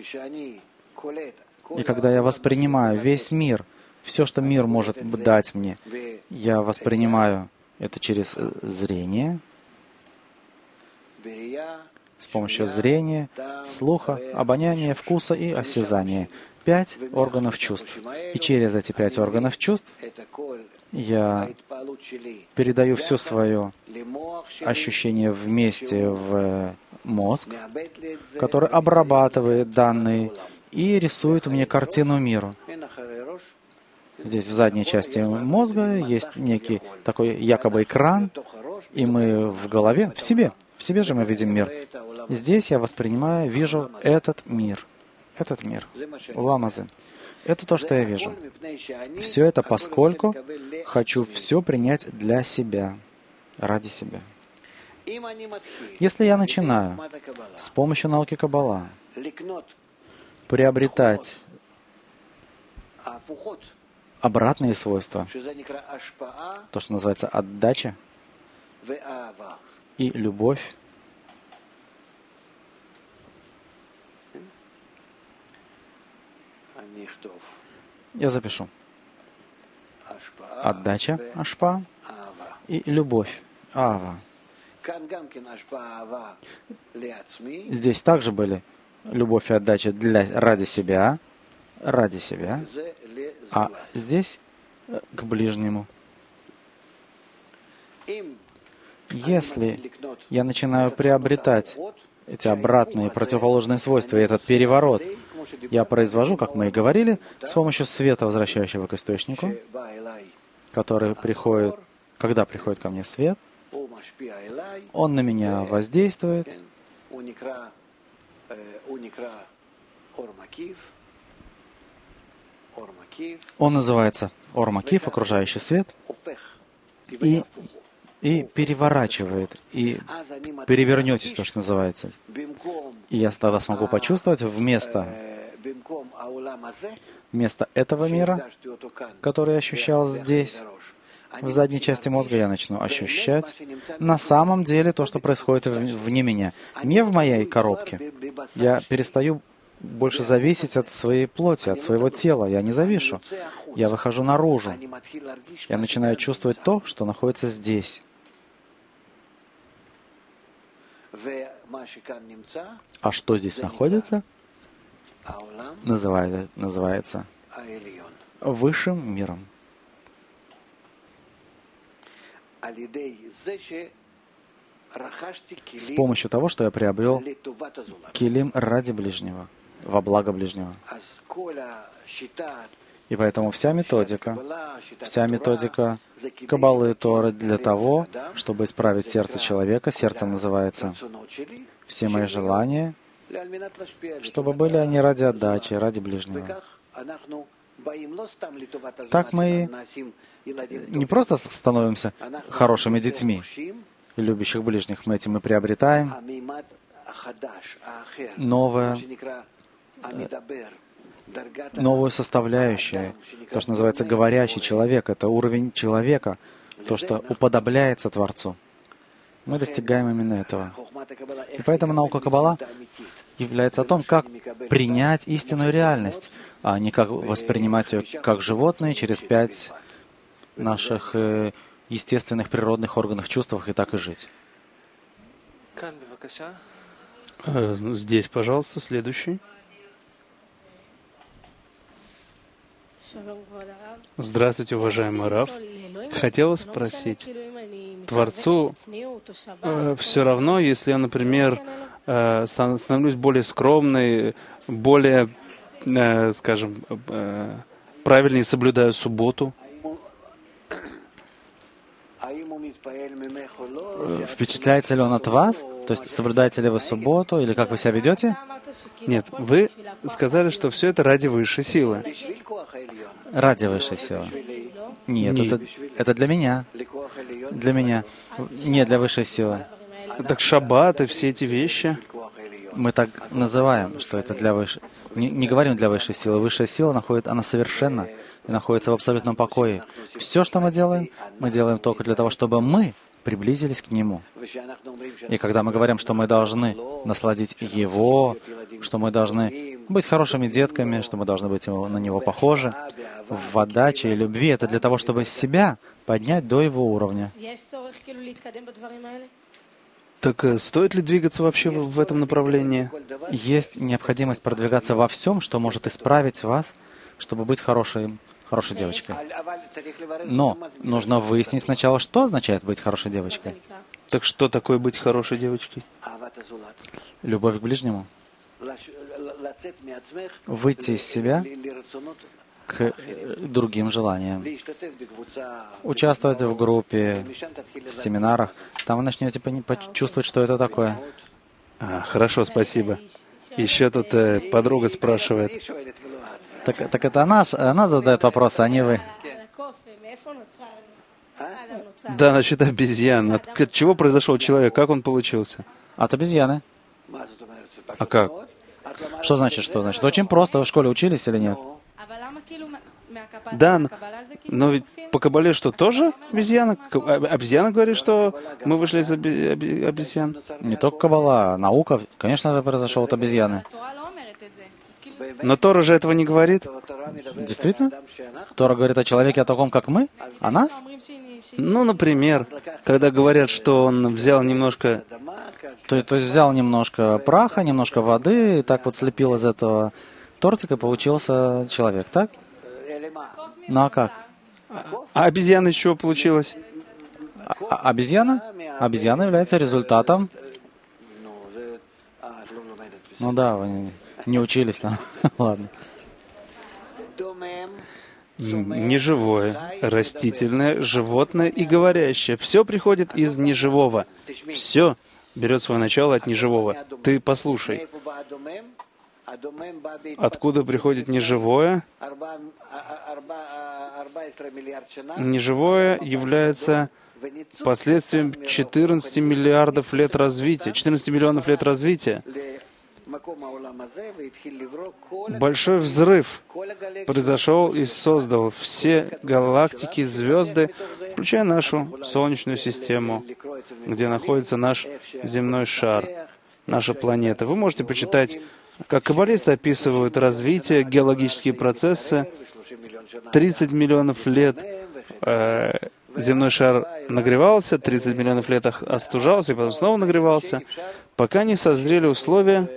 И когда я воспринимаю весь мир, все, что мир может дать мне, я воспринимаю это через зрение, с помощью зрения, слуха, обоняния, вкуса и осязания. Пять органов чувств. И через эти пять органов чувств я передаю все свое ощущение вместе в мозг, который обрабатывает данные и рисует мне картину мира. Здесь в задней части мозга есть некий такой якобы экран, и мы в голове, в себе, в себе же мы видим мир. Здесь я воспринимаю, вижу этот мир. Этот мир. Уламазы. Это то, что я вижу. Все это поскольку хочу все принять для себя, ради себя. Если я начинаю с помощью науки Каббала приобретать обратные свойства, то, что называется отдача и любовь, я запишу. Отдача, ашпа, и любовь, ава. Здесь также были любовь и отдача для, ради себя, ради себя, а здесь к ближнему. Если я начинаю приобретать эти обратные противоположные свойства и этот переворот, я произвожу, как мы и говорили, с помощью света, возвращающего к источнику, который приходит, когда приходит ко мне свет, он на меня воздействует, он называется ор-макиф, окружающий свет, и, и переворачивает, и перевернетесь, то, что называется. И я тогда смогу почувствовать вместо, вместо этого мира, который я ощущал здесь, в задней части мозга я начну ощущать на самом деле то, что происходит вне меня. Не в моей коробке. Я перестаю больше зависеть от своей плоти, от своего тела. Я не завишу. Я выхожу наружу. Я начинаю чувствовать то, что находится здесь. А что здесь находится? Называется, называется высшим миром. С помощью того, что я приобрел килим ради ближнего, во благо ближнего. И поэтому вся методика, вся методика Каббалы и Торы для того, чтобы исправить сердце человека, сердце называется все мои желания, чтобы были они ради отдачи, ради ближнего. Так мы не просто становимся хорошими детьми, любящих ближних, мы этим и приобретаем новое, новую составляющую, то, что называется говорящий человек. Это уровень человека, то, что уподобляется Творцу. Мы достигаем именно этого. И поэтому наука Каббала является о том, как принять истинную реальность, а не как воспринимать ее как животные через пять наших естественных природных органов чувств и так и жить. Здесь, пожалуйста, следующий. Здравствуйте, уважаемый Рав. Хотела спросить, Творцу э, все равно, если я, например, э, становлюсь более скромной, более, э, скажем, э, правильнее соблюдаю субботу? Впечатляется ли он от вас? То есть соблюдаете ли вы субботу, или как вы себя ведете? Нет, вы сказали, что все это ради высшей силы. Ради высшей силы. Нет, это, это для меня. Для меня. Не для высшей силы. Так шаббат и все эти вещи. Мы так называем, что это для высшей... Не, не говорим для высшей силы. Высшая сила находит, она совершенна и находится в абсолютном покое. Все, что мы делаем, мы делаем только для того, чтобы мы приблизились к Нему. И когда мы говорим, что мы должны насладить Его, что мы должны быть хорошими детками, что мы должны быть на Него похожи, в отдаче и любви, это для того, чтобы себя поднять до Его уровня. Так стоит ли двигаться вообще в этом направлении? Есть необходимость продвигаться во всем, что может исправить вас, чтобы быть хорошей, хорошей девочкой. Но нужно выяснить сначала, что означает быть хорошей девочкой. Так что такое быть хорошей девочкой? Любовь к ближнему. Выйти из себя к другим желаниям. Участвовать в группе, в семинарах. Там вы начнете почувствовать, что это такое. А, хорошо, спасибо. Еще тут э, подруга спрашивает. Так, так это она, она задает вопросы, а не вы. Да, насчет обезьян. От, от чего произошел человек? Как он получился? От обезьяны. А как? Что значит, что значит? Очень просто. Вы в школе учились или нет? Да, но ведь по Кабале что, тоже обезьяна? Обезьяна говорит, что мы вышли из оби- оби- обезьян? Не только Каббала, а наука, конечно же, произошел от обезьяны. Но Тора же этого не говорит. Действительно? Тора говорит о человеке, о таком, как мы? О нас? Ну, например, когда говорят, что он взял немножко... То, то есть взял немножко праха, немножко воды, и так вот слепил из этого тортика, и получился человек, так? Ну а как? А обезьяна из чего получилась? А, обезьяна? Обезьяна является результатом... Ну да, вы не учились там. Ладно. Неживое, растительное, животное и говорящее. Все приходит из неживого. Все берет свое начало от неживого. Ты послушай. Откуда приходит неживое? Неживое является последствием четырнадцати миллиардов лет развития, четырнадцати миллионов лет развития. Большой взрыв произошел и создал все галактики, звезды, включая нашу Солнечную систему, где находится наш земной шар, наша планета. Вы можете почитать, как каббалисты описывают развитие, геологические процессы. тридцать миллионов лет э, земной шар нагревался, тридцать миллионов лет остужался, и потом снова нагревался, пока не созрели условия,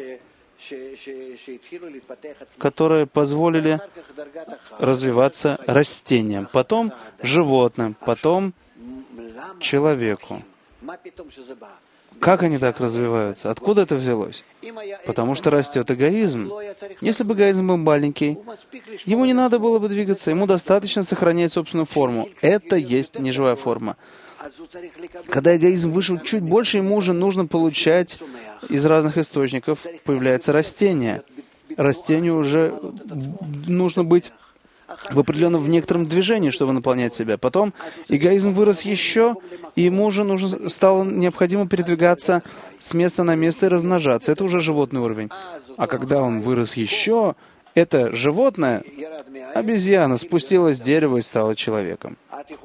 которые позволили развиваться растениям, потом животным, потом человеку. Как они так развиваются? Откуда это взялось? Потому что растет эгоизм. Если бы эгоизм был маленький, ему не надо было бы двигаться, ему достаточно сохранять собственную форму. Это есть неживая форма. Когда эгоизм вышел чуть больше, ему уже нужно получать из разных источников. Появляется растение. Растению уже нужно быть в определенном в некотором движении, чтобы наполнять себя. Потом эгоизм вырос еще, и ему уже нужно, стало необходимо передвигаться с места на место и размножаться. Это уже животный уровень. А когда он вырос еще, это животное, обезьяна, спустилась с дерева и стала человеком.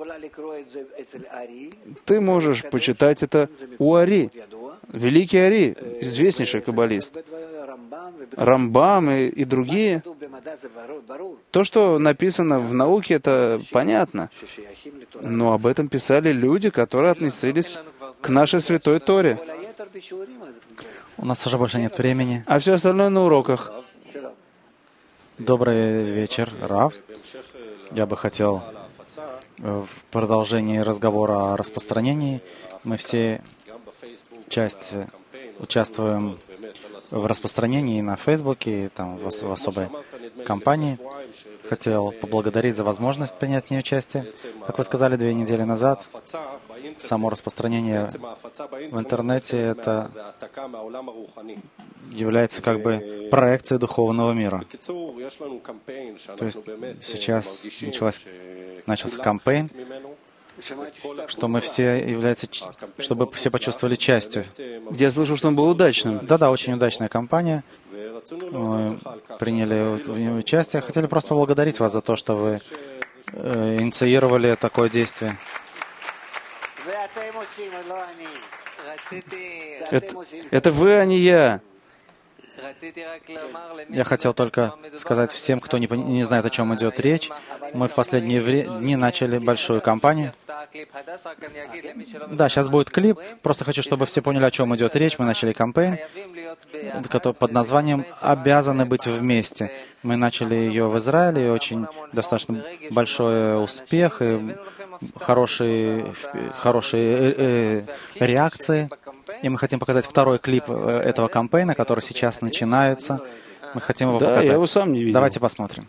Ты можешь почитать это у Ари. Великий Ари, известнейший каббалист. Рамбам и, и другие. То, что написано в науке, это понятно. Но об этом писали люди, которые относились к нашей святой Торе. У нас уже больше нет времени. А все остальное на уроках. Добрый вечер, Рав. Я бы хотел в продолжении разговора о распространении. Мы все часть участвуем в распространении на Фейсбуке, там, в, в особой компании. Хотел поблагодарить за возможность принять в ней участие. Как вы сказали две недели назад, само распространение в интернете — это является как бы проекцией духовного мира. То есть сейчас началась, начался кампейн, что мы все являемся, чтобы все почувствовали частью. Я слышал, что он был удачным. Да-да, очень удачная кампания. Мы приняли в ней участие. Хотели просто поблагодарить вас за то, что вы э, инициировали такое действие. Это, это вы, а не я. Я хотел только сказать всем, кто не, не знает, о чем идет речь. Мы в последние вре- дни начали большую кампанию. Да, сейчас будет клип. Просто хочу, чтобы все поняли, о чем идет речь. Мы начали кампейн под названием «Обязаны быть вместе». Мы начали ее в Израиле, и очень достаточно большой успех, и хорошие, хорошие э, э, реакции. И мы хотим показать второй клип этого кампейна, который сейчас начинается. Мы хотим его да, показать. Я его сам не видел. Давайте посмотрим.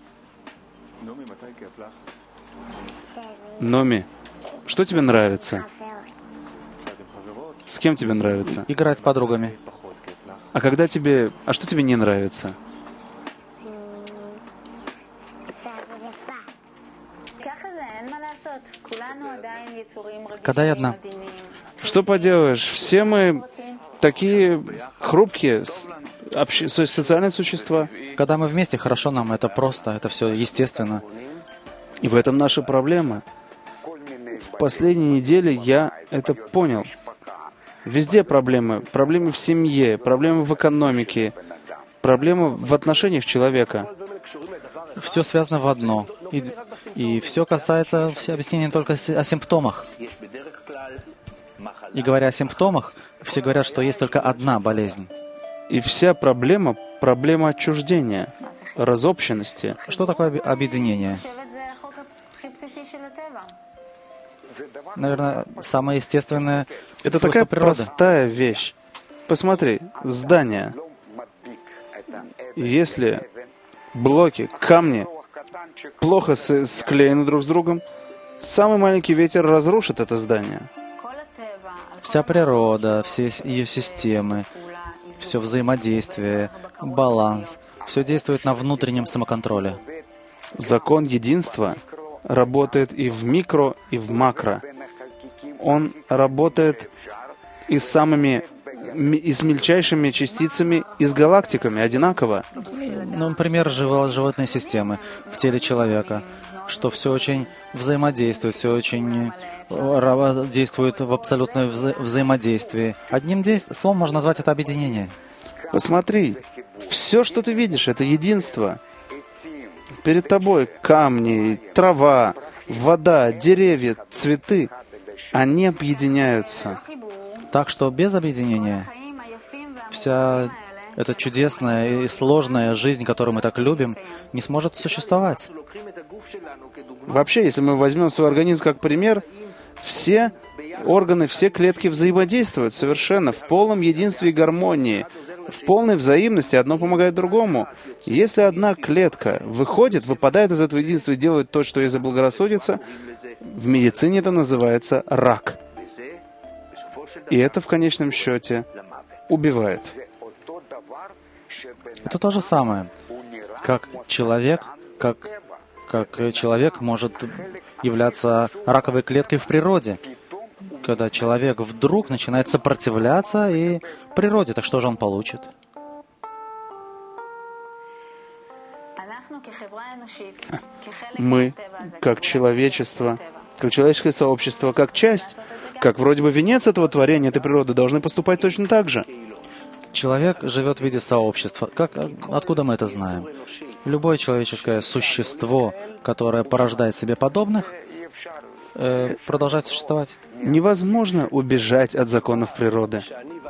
Номи, что тебе нравится? С кем тебе нравится? Играть с подругами. А когда тебе... А что тебе не нравится? Когда я одна. Что поделаешь? Все мы такие хрупкие, обще... социальные существа. Когда мы вместе, хорошо нам, это просто, это все естественно. И в этом наша проблема. В последние недели я это понял. Везде проблемы. Проблемы в семье, проблемы в экономике, проблемы в отношениях человека. Все связано в одно. И, и все касается, все объяснения только о симптомах. И говоря о симптомах, все говорят, что есть только одна болезнь. И вся проблема — проблема отчуждения, разобщенности. Что такое объединение? Наверное, самое естественное Это такая природы. Простая вещь. Посмотри, здание. Если блоки, камни плохо склеены друг с другом, самый маленький ветер разрушит это здание. Вся природа, все ее системы, все взаимодействие, баланс, все действует на внутреннем самоконтроле. Закон единства работает и в микро, и в макро. Он работает и с самыми, и с мельчайшими частицами, и с галактиками одинаково. Ну, например, животные системы в теле человека, что все очень взаимодействует, все очень действует в абсолютном вза взаимодействии. Одним действ... словом можно назвать это объединение. Посмотри, все, что ты видишь, это единство. Перед тобой камни, трава, вода, деревья, цветы. Они объединяются. Так что без объединения вся эта чудесная и сложная жизнь, которую мы так любим, не сможет существовать. Вообще, если мы возьмем свой организм как пример, все органы, все клетки взаимодействуют совершенно в полном единстве и гармонии, в полной взаимности, одно помогает другому. Если одна клетка выходит, выпадает из этого единства и делает то, что ей заблагорассудится, в медицине это называется рак. И это в конечном счете убивает. Это то же самое, как человек, как, как человек может являться раковой клеткой в природе, когда человек вдруг начинает сопротивляться и природе. Так что же он получит? Мы, как человечество, как человеческое сообщество, как часть, как вроде бы венец этого творения, этой природы, должны поступать точно так же. Человек живет в виде сообщества. Как, откуда мы это знаем? Любое человеческое существо, которое порождает себе подобных, э, продолжает существовать. Невозможно убежать от законов природы.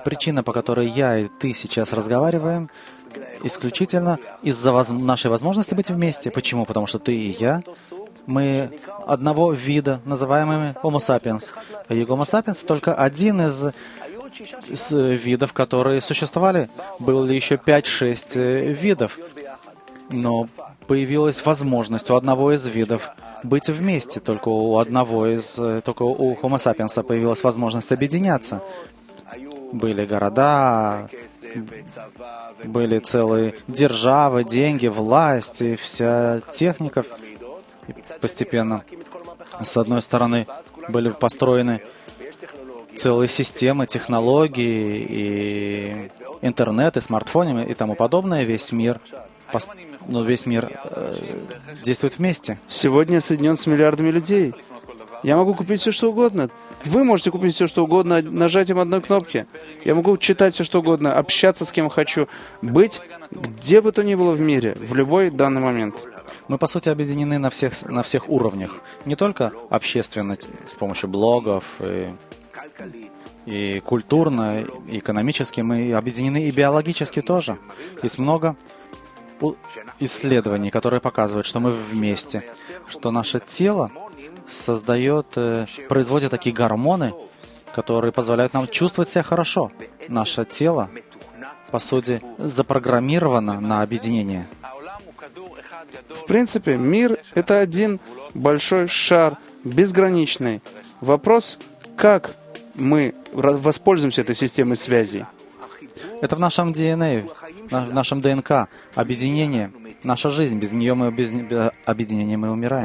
причина, по которой я и ты сейчас разговариваем, исключительно из-за воз... нашей возможности быть вместе. Почему? Потому что ты и я, мы одного вида, называемыми Homo sapiens. И Homo sapiens только один из, из видов, которые существовали. Было ли еще пять-шесть видов. Но появилась возможность у одного из видов быть вместе. Только у одного из, только у Homo sapiens появилась возможность объединяться. Были города, были целые державы, деньги, власть, и вся техника. И постепенно, с одной стороны, были построены целые системы, технологии, и интернет, и смартфоны, и тому подобное. Весь мир, ну, весь мир э, действует вместе. Сегодня я соединен с миллиардами людей. Я могу купить все, что угодно. Вы можете купить все, что угодно нажатием одной кнопки. Я могу читать все, что угодно, общаться с кем хочу, быть где бы то ни было в мире, в любой данный момент. Мы, по сути, объединены на всех, на всех уровнях. Не только общественно, с помощью блогов, и, и культурно, и экономически. Мы объединены и биологически тоже. Есть много исследований, которые показывают, что мы вместе, что наше тело создает, производит такие гормоны, которые позволяют нам чувствовать себя хорошо. Наше тело, по сути, запрограммировано на объединение. В принципе, мир — это один большой шар, безграничный. Вопрос, как мы воспользуемся этой системой связей. Это в нашем ди эн эй, в нашем дэ эн ка. Объединение, наша жизнь. Без нее мы, без объединения мы умираем.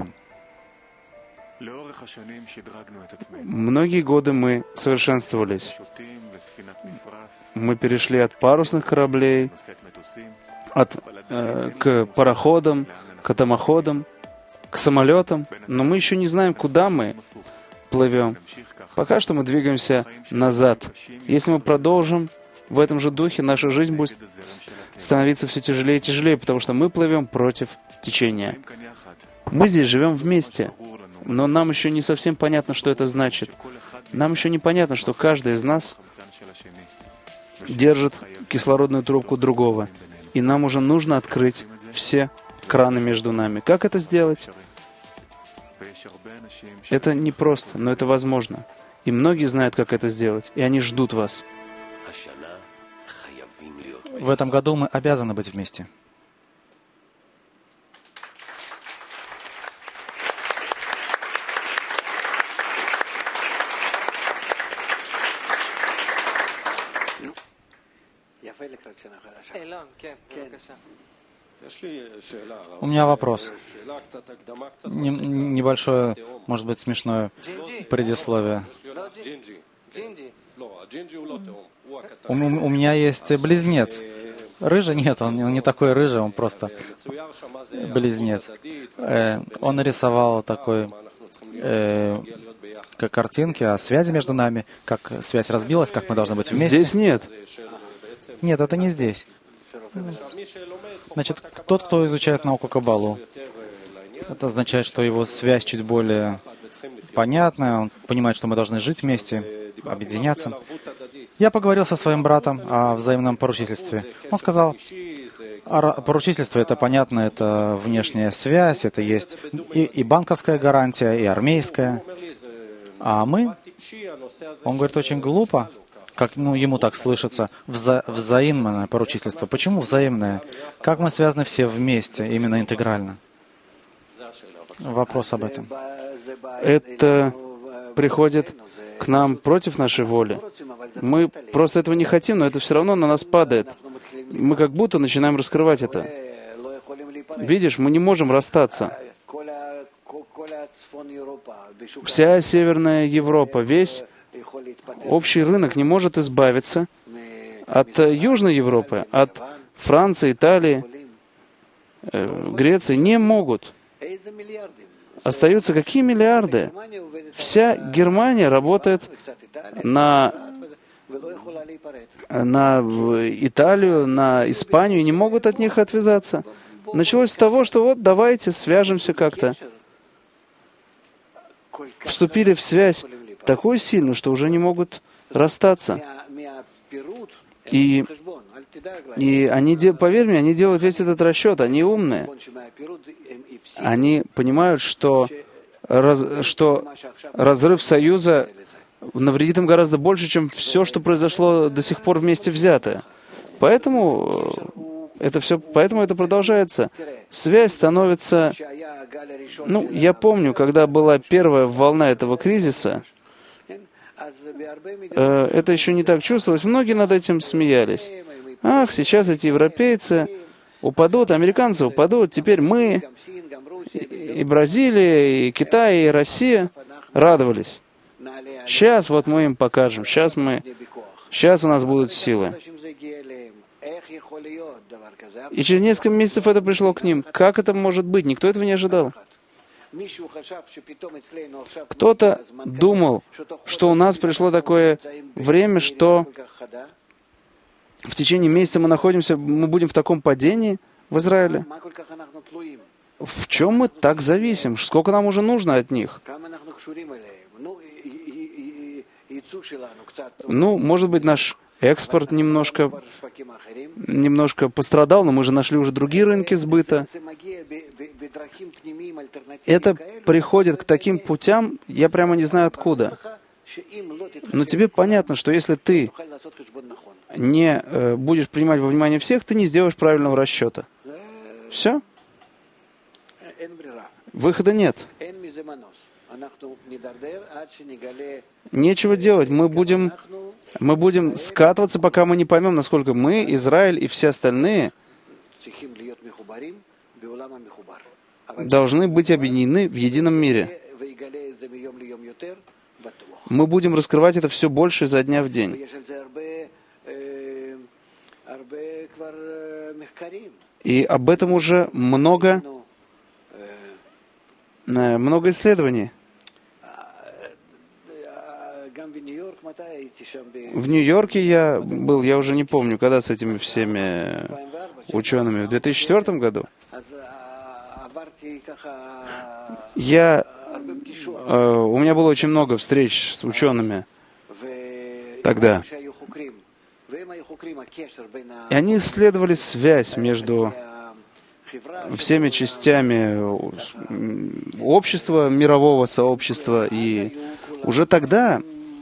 Многие годы мы совершенствовались. Мы перешли от парусных кораблей от, э, к пароходам, к атомоходам, к самолетам, но мы еще не знаем, куда мы плывем. Пока что мы двигаемся назад. Если мы продолжим в этом же духе, наша жизнь будет становиться все тяжелее и тяжелее, потому что мы плывем против течения. Мы здесь живем вместе, но нам еще не совсем понятно, что это значит. Нам еще не понятно, что каждый из нас держит кислородную трубку другого, и нам уже нужно открыть все краны между нами. Как это сделать? Это непросто, но это возможно. И многие знают, как это сделать, и они ждут вас. В этом году мы обязаны быть вместе. У меня вопрос. Н- небольшое, может быть, смешное предисловие. У, у меня есть близнец. Рыжий? Нет, он, он не такой рыжий, он просто близнец. Э, он нарисовал такой э, как картинки о связи между нами, как связь разбилась, как мы должны быть вместе. Здесь нет. Нет, это не здесь. Значит, тот, кто изучает науку Каббалу, это означает, что его связь чуть более понятная, он понимает, что мы должны жить вместе, объединяться. Я поговорил со своим братом о взаимном поручительстве. Он сказал, поручительство — это понятно, это внешняя связь, это есть и, и банковская гарантия, и армейская. А мы, он говорит, очень глупо, как ну, ему так слышится, вза взаимное поручительство. Почему взаимное? Как мы связаны все вместе, именно интегрально? Вопрос об этом. Это приходит к нам против нашей воли. Мы просто этого не хотим, но это все равно на нас падает. Мы как будто начинаем раскрывать это. Видишь, мы не можем расстаться. Вся Северная Европа, весь общий рынок не может избавиться от Южной Европы, от Франции, Италии, Греции. Не могут. Остаются какие миллиарды? Вся Германия работает на, на Италию, на Испанию, и не могут от них отвязаться. Началось с того, что вот давайте свяжемся как-то. Вступили в связь такую сильную, что уже не могут расстаться. И, и они, поверь мне, они делают весь этот расчет, они умные. Они понимают, что, раз, что разрыв союза навредит им гораздо больше, чем все, что произошло до сих пор вместе взятое. Поэтому это все, поэтому это продолжается. Связь становится... Ну, я помню, когда была первая волна этого кризиса, э, это еще не так чувствовалось. Многие над этим смеялись. Ах, сейчас эти европейцы упадут, американцы упадут, теперь мы, и Бразилия, и Китай, и Россия радовались. Сейчас вот мы им покажем, сейчас мы, сейчас у нас будут силы. И через несколько месяцев это пришло к ним. Как это может быть? Никто этого не ожидал. Кто-то думал, что у нас пришло такое время, что в течение месяца мы находимся, мы будем в таком падении в Израиле. В чем мы так зависим? Сколько нам уже нужно от них? Ну, может быть, наш экспорт немножко, немножко пострадал, но мы же нашли уже другие рынки сбыта. Это приходит к таким путям, я прямо не знаю откуда. Но тебе понятно, что если ты не э, будешь принимать во внимание всех, ты не сделаешь правильного расчета. Все? Выхода нет. Нечего делать. Мы будем, мы будем скатываться, пока мы не поймем, насколько мы, Израиль и все остальные должны быть объединены в едином мире. Мы будем раскрывать это все больше изо дня в день. И об этом уже много, много исследований. В Нью-Йорке я был, я уже не помню, когда с этими всеми учеными, в две тысячи четвёртом году. Я, э, у меня было очень много встреч с учеными тогда. И они исследовали связь между всеми частями общества, мирового сообщества. И уже тогда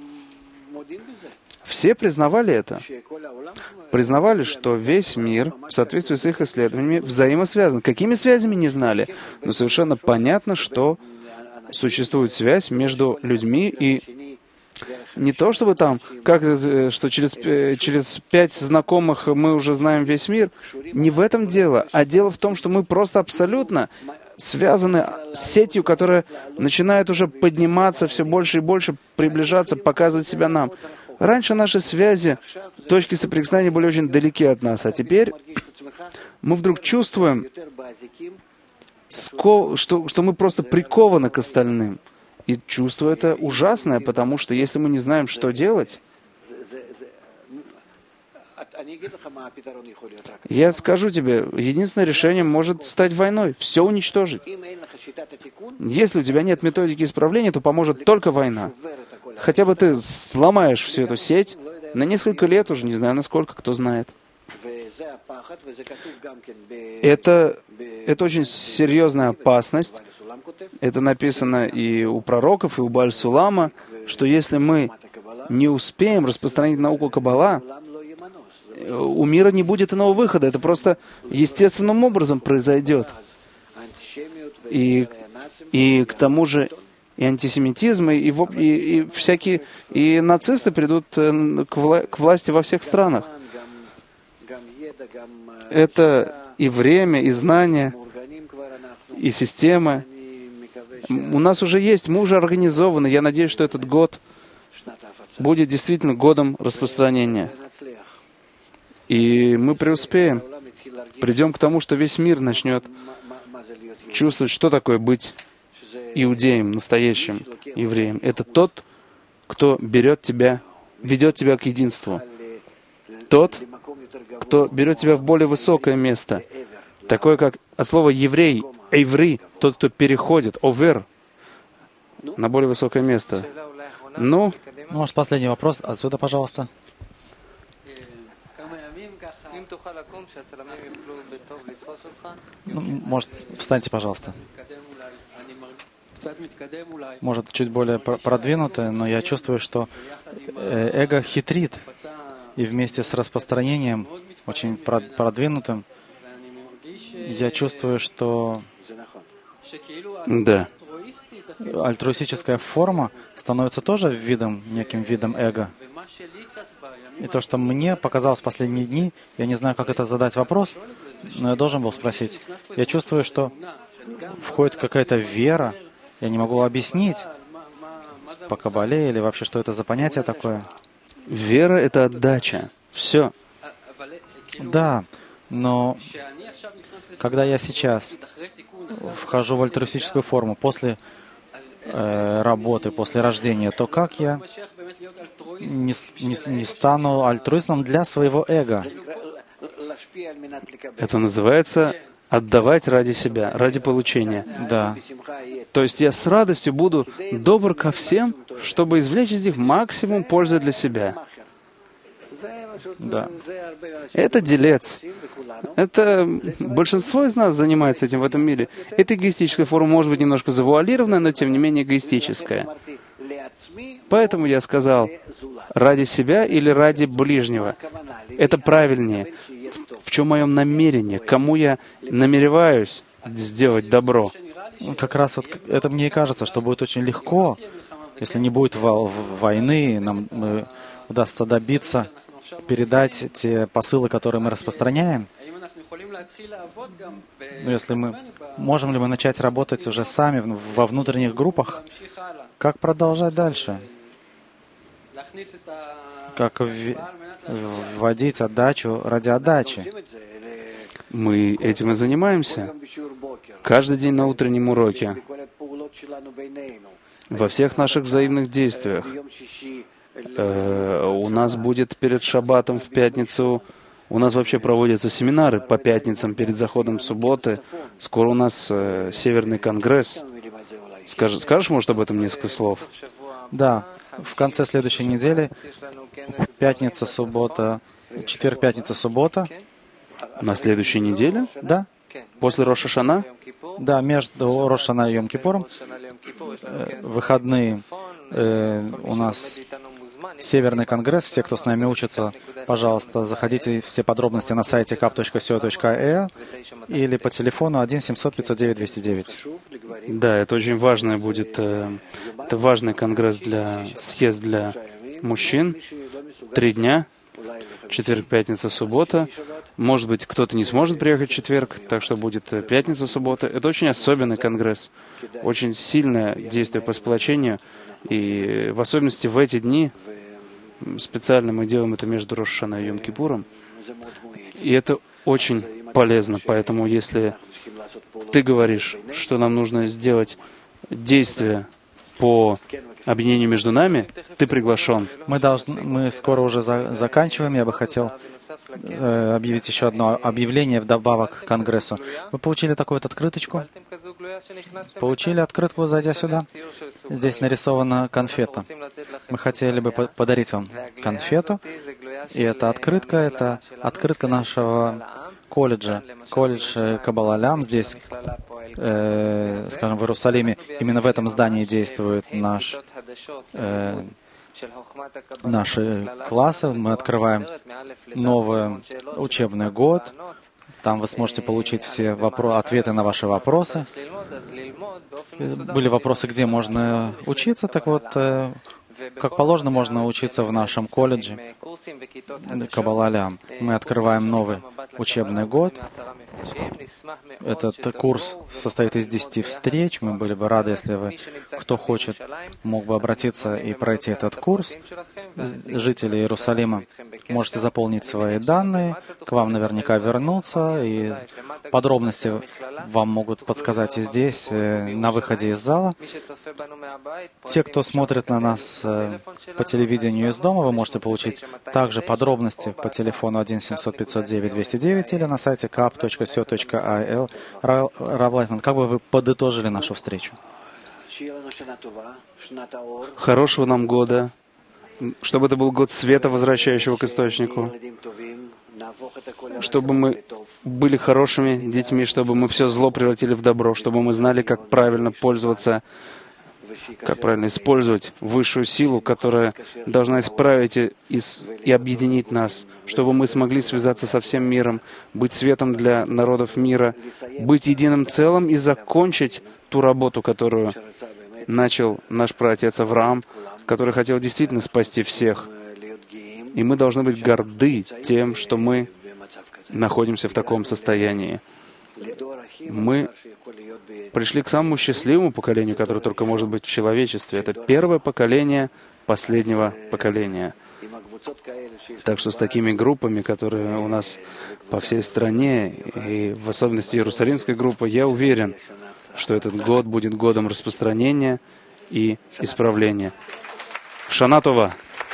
все признавали это. Признавали, что весь мир, в соответствии с их исследованиями, взаимосвязан. Какими связями, не знали. Но совершенно понятно, что существует связь между людьми и не то, чтобы там, как, что через, через пять знакомых мы уже знаем весь мир. Не в этом дело, а дело в том, что мы просто абсолютно связаны с сетью, которая начинает уже подниматься все больше и больше, приближаться, показывать себя нам. Раньше наши связи, точки соприкосновения были очень далеки от нас, а теперь мы вдруг чувствуем, что, что мы просто прикованы к остальным. И чувство это ужасное, потому что если мы не знаем, что делать, я скажу тебе, единственное решение может стать войной, все уничтожить. Если у тебя нет методики исправления, то поможет только война. Хотя бы ты сломаешь всю эту сеть на несколько лет уже, не знаю насколько, кто знает. Это, это очень серьезная опасность. Это написано и у пророков, и у Бааль-Сулама, что если мы не успеем распространить науку Каббала, у мира не будет иного выхода. Это просто естественным образом произойдет. И, и к тому же и антисемитизм, и, и, и всякие и нацисты придут к, вла- к власти во всех странах. Это и время, и знания, и система. У нас уже есть, мы уже организованы. Я надеюсь, что этот год будет действительно годом распространения. И мы преуспеем. Придем к тому, что весь мир начнет чувствовать, что такое быть иудеем, настоящим евреем. Это тот, кто берет тебя, ведет тебя к единству. Тот, кто берет тебя в более высокое место. Такое, как от слова «еврей», «эйври», тот, кто переходит, «овер», на более высокое место. Ну, Может, последний вопрос отсюда, пожалуйста. Ну, может, встаньте, пожалуйста. Может, чуть более продвинутое, но я чувствую, что эго хитрит. И вместе с распространением, очень продвинутым, я чувствую, что да. альтруистическая форма становится тоже видом, неким видом эго. И то, что мне показалось в последние дни, я не знаю, как это задать вопрос, но я должен был спросить. Я чувствую, что входит какая-то вера, я не могу объяснить по Кабале или вообще, что это за понятие такое. Вера — это отдача. Все. Да, но когда я сейчас вхожу в альтруистическую форму после э, работы, после рождения, то как я не, не, не стану альтруистом для своего эго? Это называется отдавать ради себя, ради получения. Да. То есть я с радостью буду добр ко всем, чтобы извлечь из них максимум пользы для себя. Да. Это делец. Это большинство из нас занимается этим в этом мире. Эта эгоистическая форма может быть немножко завуалированная, но тем не менее эгоистическая. Поэтому я сказал, ради себя или ради ближнего. Это правильнее. В чем мое намерение? Кому я намереваюсь сделать добро? Как раз вот это мне и кажется, что будет очень легко, если не будет войны, нам удастся добиться, передать те посылы, которые мы распространяем. Но если мы... Можем ли мы начать работать уже сами во внутренних группах? Как продолжать дальше? Как вводить отдачу ради отдачи? Мы этим и занимаемся. Каждый день на утреннем уроке. Во всех наших взаимных действиях. У нас будет перед шаббатом в пятницу, у нас вообще проводятся семинары по пятницам перед заходом субботы. Скоро у нас э, Северный конгресс. Скажешь, скажешь, может, об этом несколько слов? Да. В конце следующей недели, пятница, суббота, четверг, пятница, суббота. На следующей неделе? Да. После Рош ха-Шана? Да, между Рош ха-Шана и Йом-Кипуром. Э, выходные э, у нас Северный конгресс. Все, кто с нами учится, пожалуйста, заходите все подробности на сайте кап точка си о точка эй эл или по телефону один семьсот пятьсот девять двести девять. Да, это очень важный будет, э, это важный конгресс для, съезд для мужчин. Три дня, четверг, пятница, суббота. Может быть, кто-то не сможет приехать в четверг, так что будет пятница, суббота. Это очень особенный конгресс, очень сильное действие по сплочению. И в особенности в эти дни, специально мы делаем это между Рош ха-Шана и Йом-Кипуром, и это очень полезно. Поэтому если ты говоришь, что нам нужно сделать действие по объединению между нами, ты приглашен. Мы, должны, мы скоро уже за, заканчиваем. Я бы хотел э, объявить еще одно объявление вдобавок к Конгрессу. Вы получили такую вот открыточку? Получили открытку, зайдя сюда? Здесь нарисована конфета. Мы хотели бы подарить вам конфету. И эта открытка, это открытка нашего колледжа, колледж Каббала Лям. Здесь, э, скажем, в Иерусалиме, именно в этом здании действует наш, э, наши классы. Мы открываем новый учебный год. Там вы сможете получить все вопро- ответы на ваши вопросы. Были вопросы, где можно учиться, так вот, э, как положено, можно учиться в нашем колледже Каббала Лям. Мы открываем новый учебный год. Этот курс состоит из десяти встреч. Мы были бы рады, если вы, кто хочет, мог бы обратиться и пройти этот курс. Жители Иерусалима, можете заполнить свои данные, к вам наверняка вернутся, и подробности вам могут подсказать и здесь, на выходе из зала. Те, кто смотрит на нас по телевидению из дома, вы можете получить также подробности по телефону один семьсот пятьсот девять двести девять или на сайте кап точка си о точка ай эл. Рав Лайтман, как бы вы подытожили нашу встречу? Хорошего нам года, чтобы это был год света, возвращающего к источнику, чтобы мы были хорошими детьми, чтобы мы все зло превратили в добро, чтобы мы знали, как правильно пользоваться, как правильно использовать высшую силу, которая должна исправить и, и, и объединить нас, чтобы мы смогли связаться со всем миром, быть светом для народов мира, быть единым целым и закончить ту работу, которую начал наш праотец Авраам, который хотел действительно спасти всех. И мы должны быть горды тем, что мы находимся в таком состоянии. Мы пришли к самому счастливому поколению, которое только может быть в человечестве. Это первое поколение последнего поколения. Так что с такими группами, которые у нас по всей стране, и в особенности Иерусалимской группы, я уверен, что этот год будет годом распространения и исправления. Шана Това!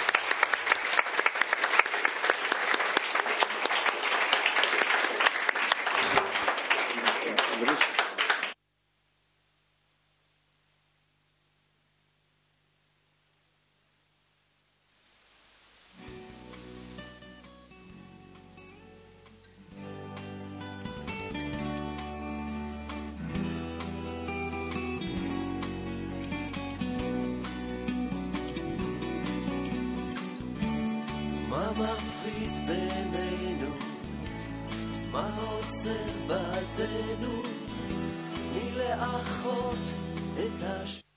מה מפריד בינינו? מה עוצר בעדנו? מלאחות את הש...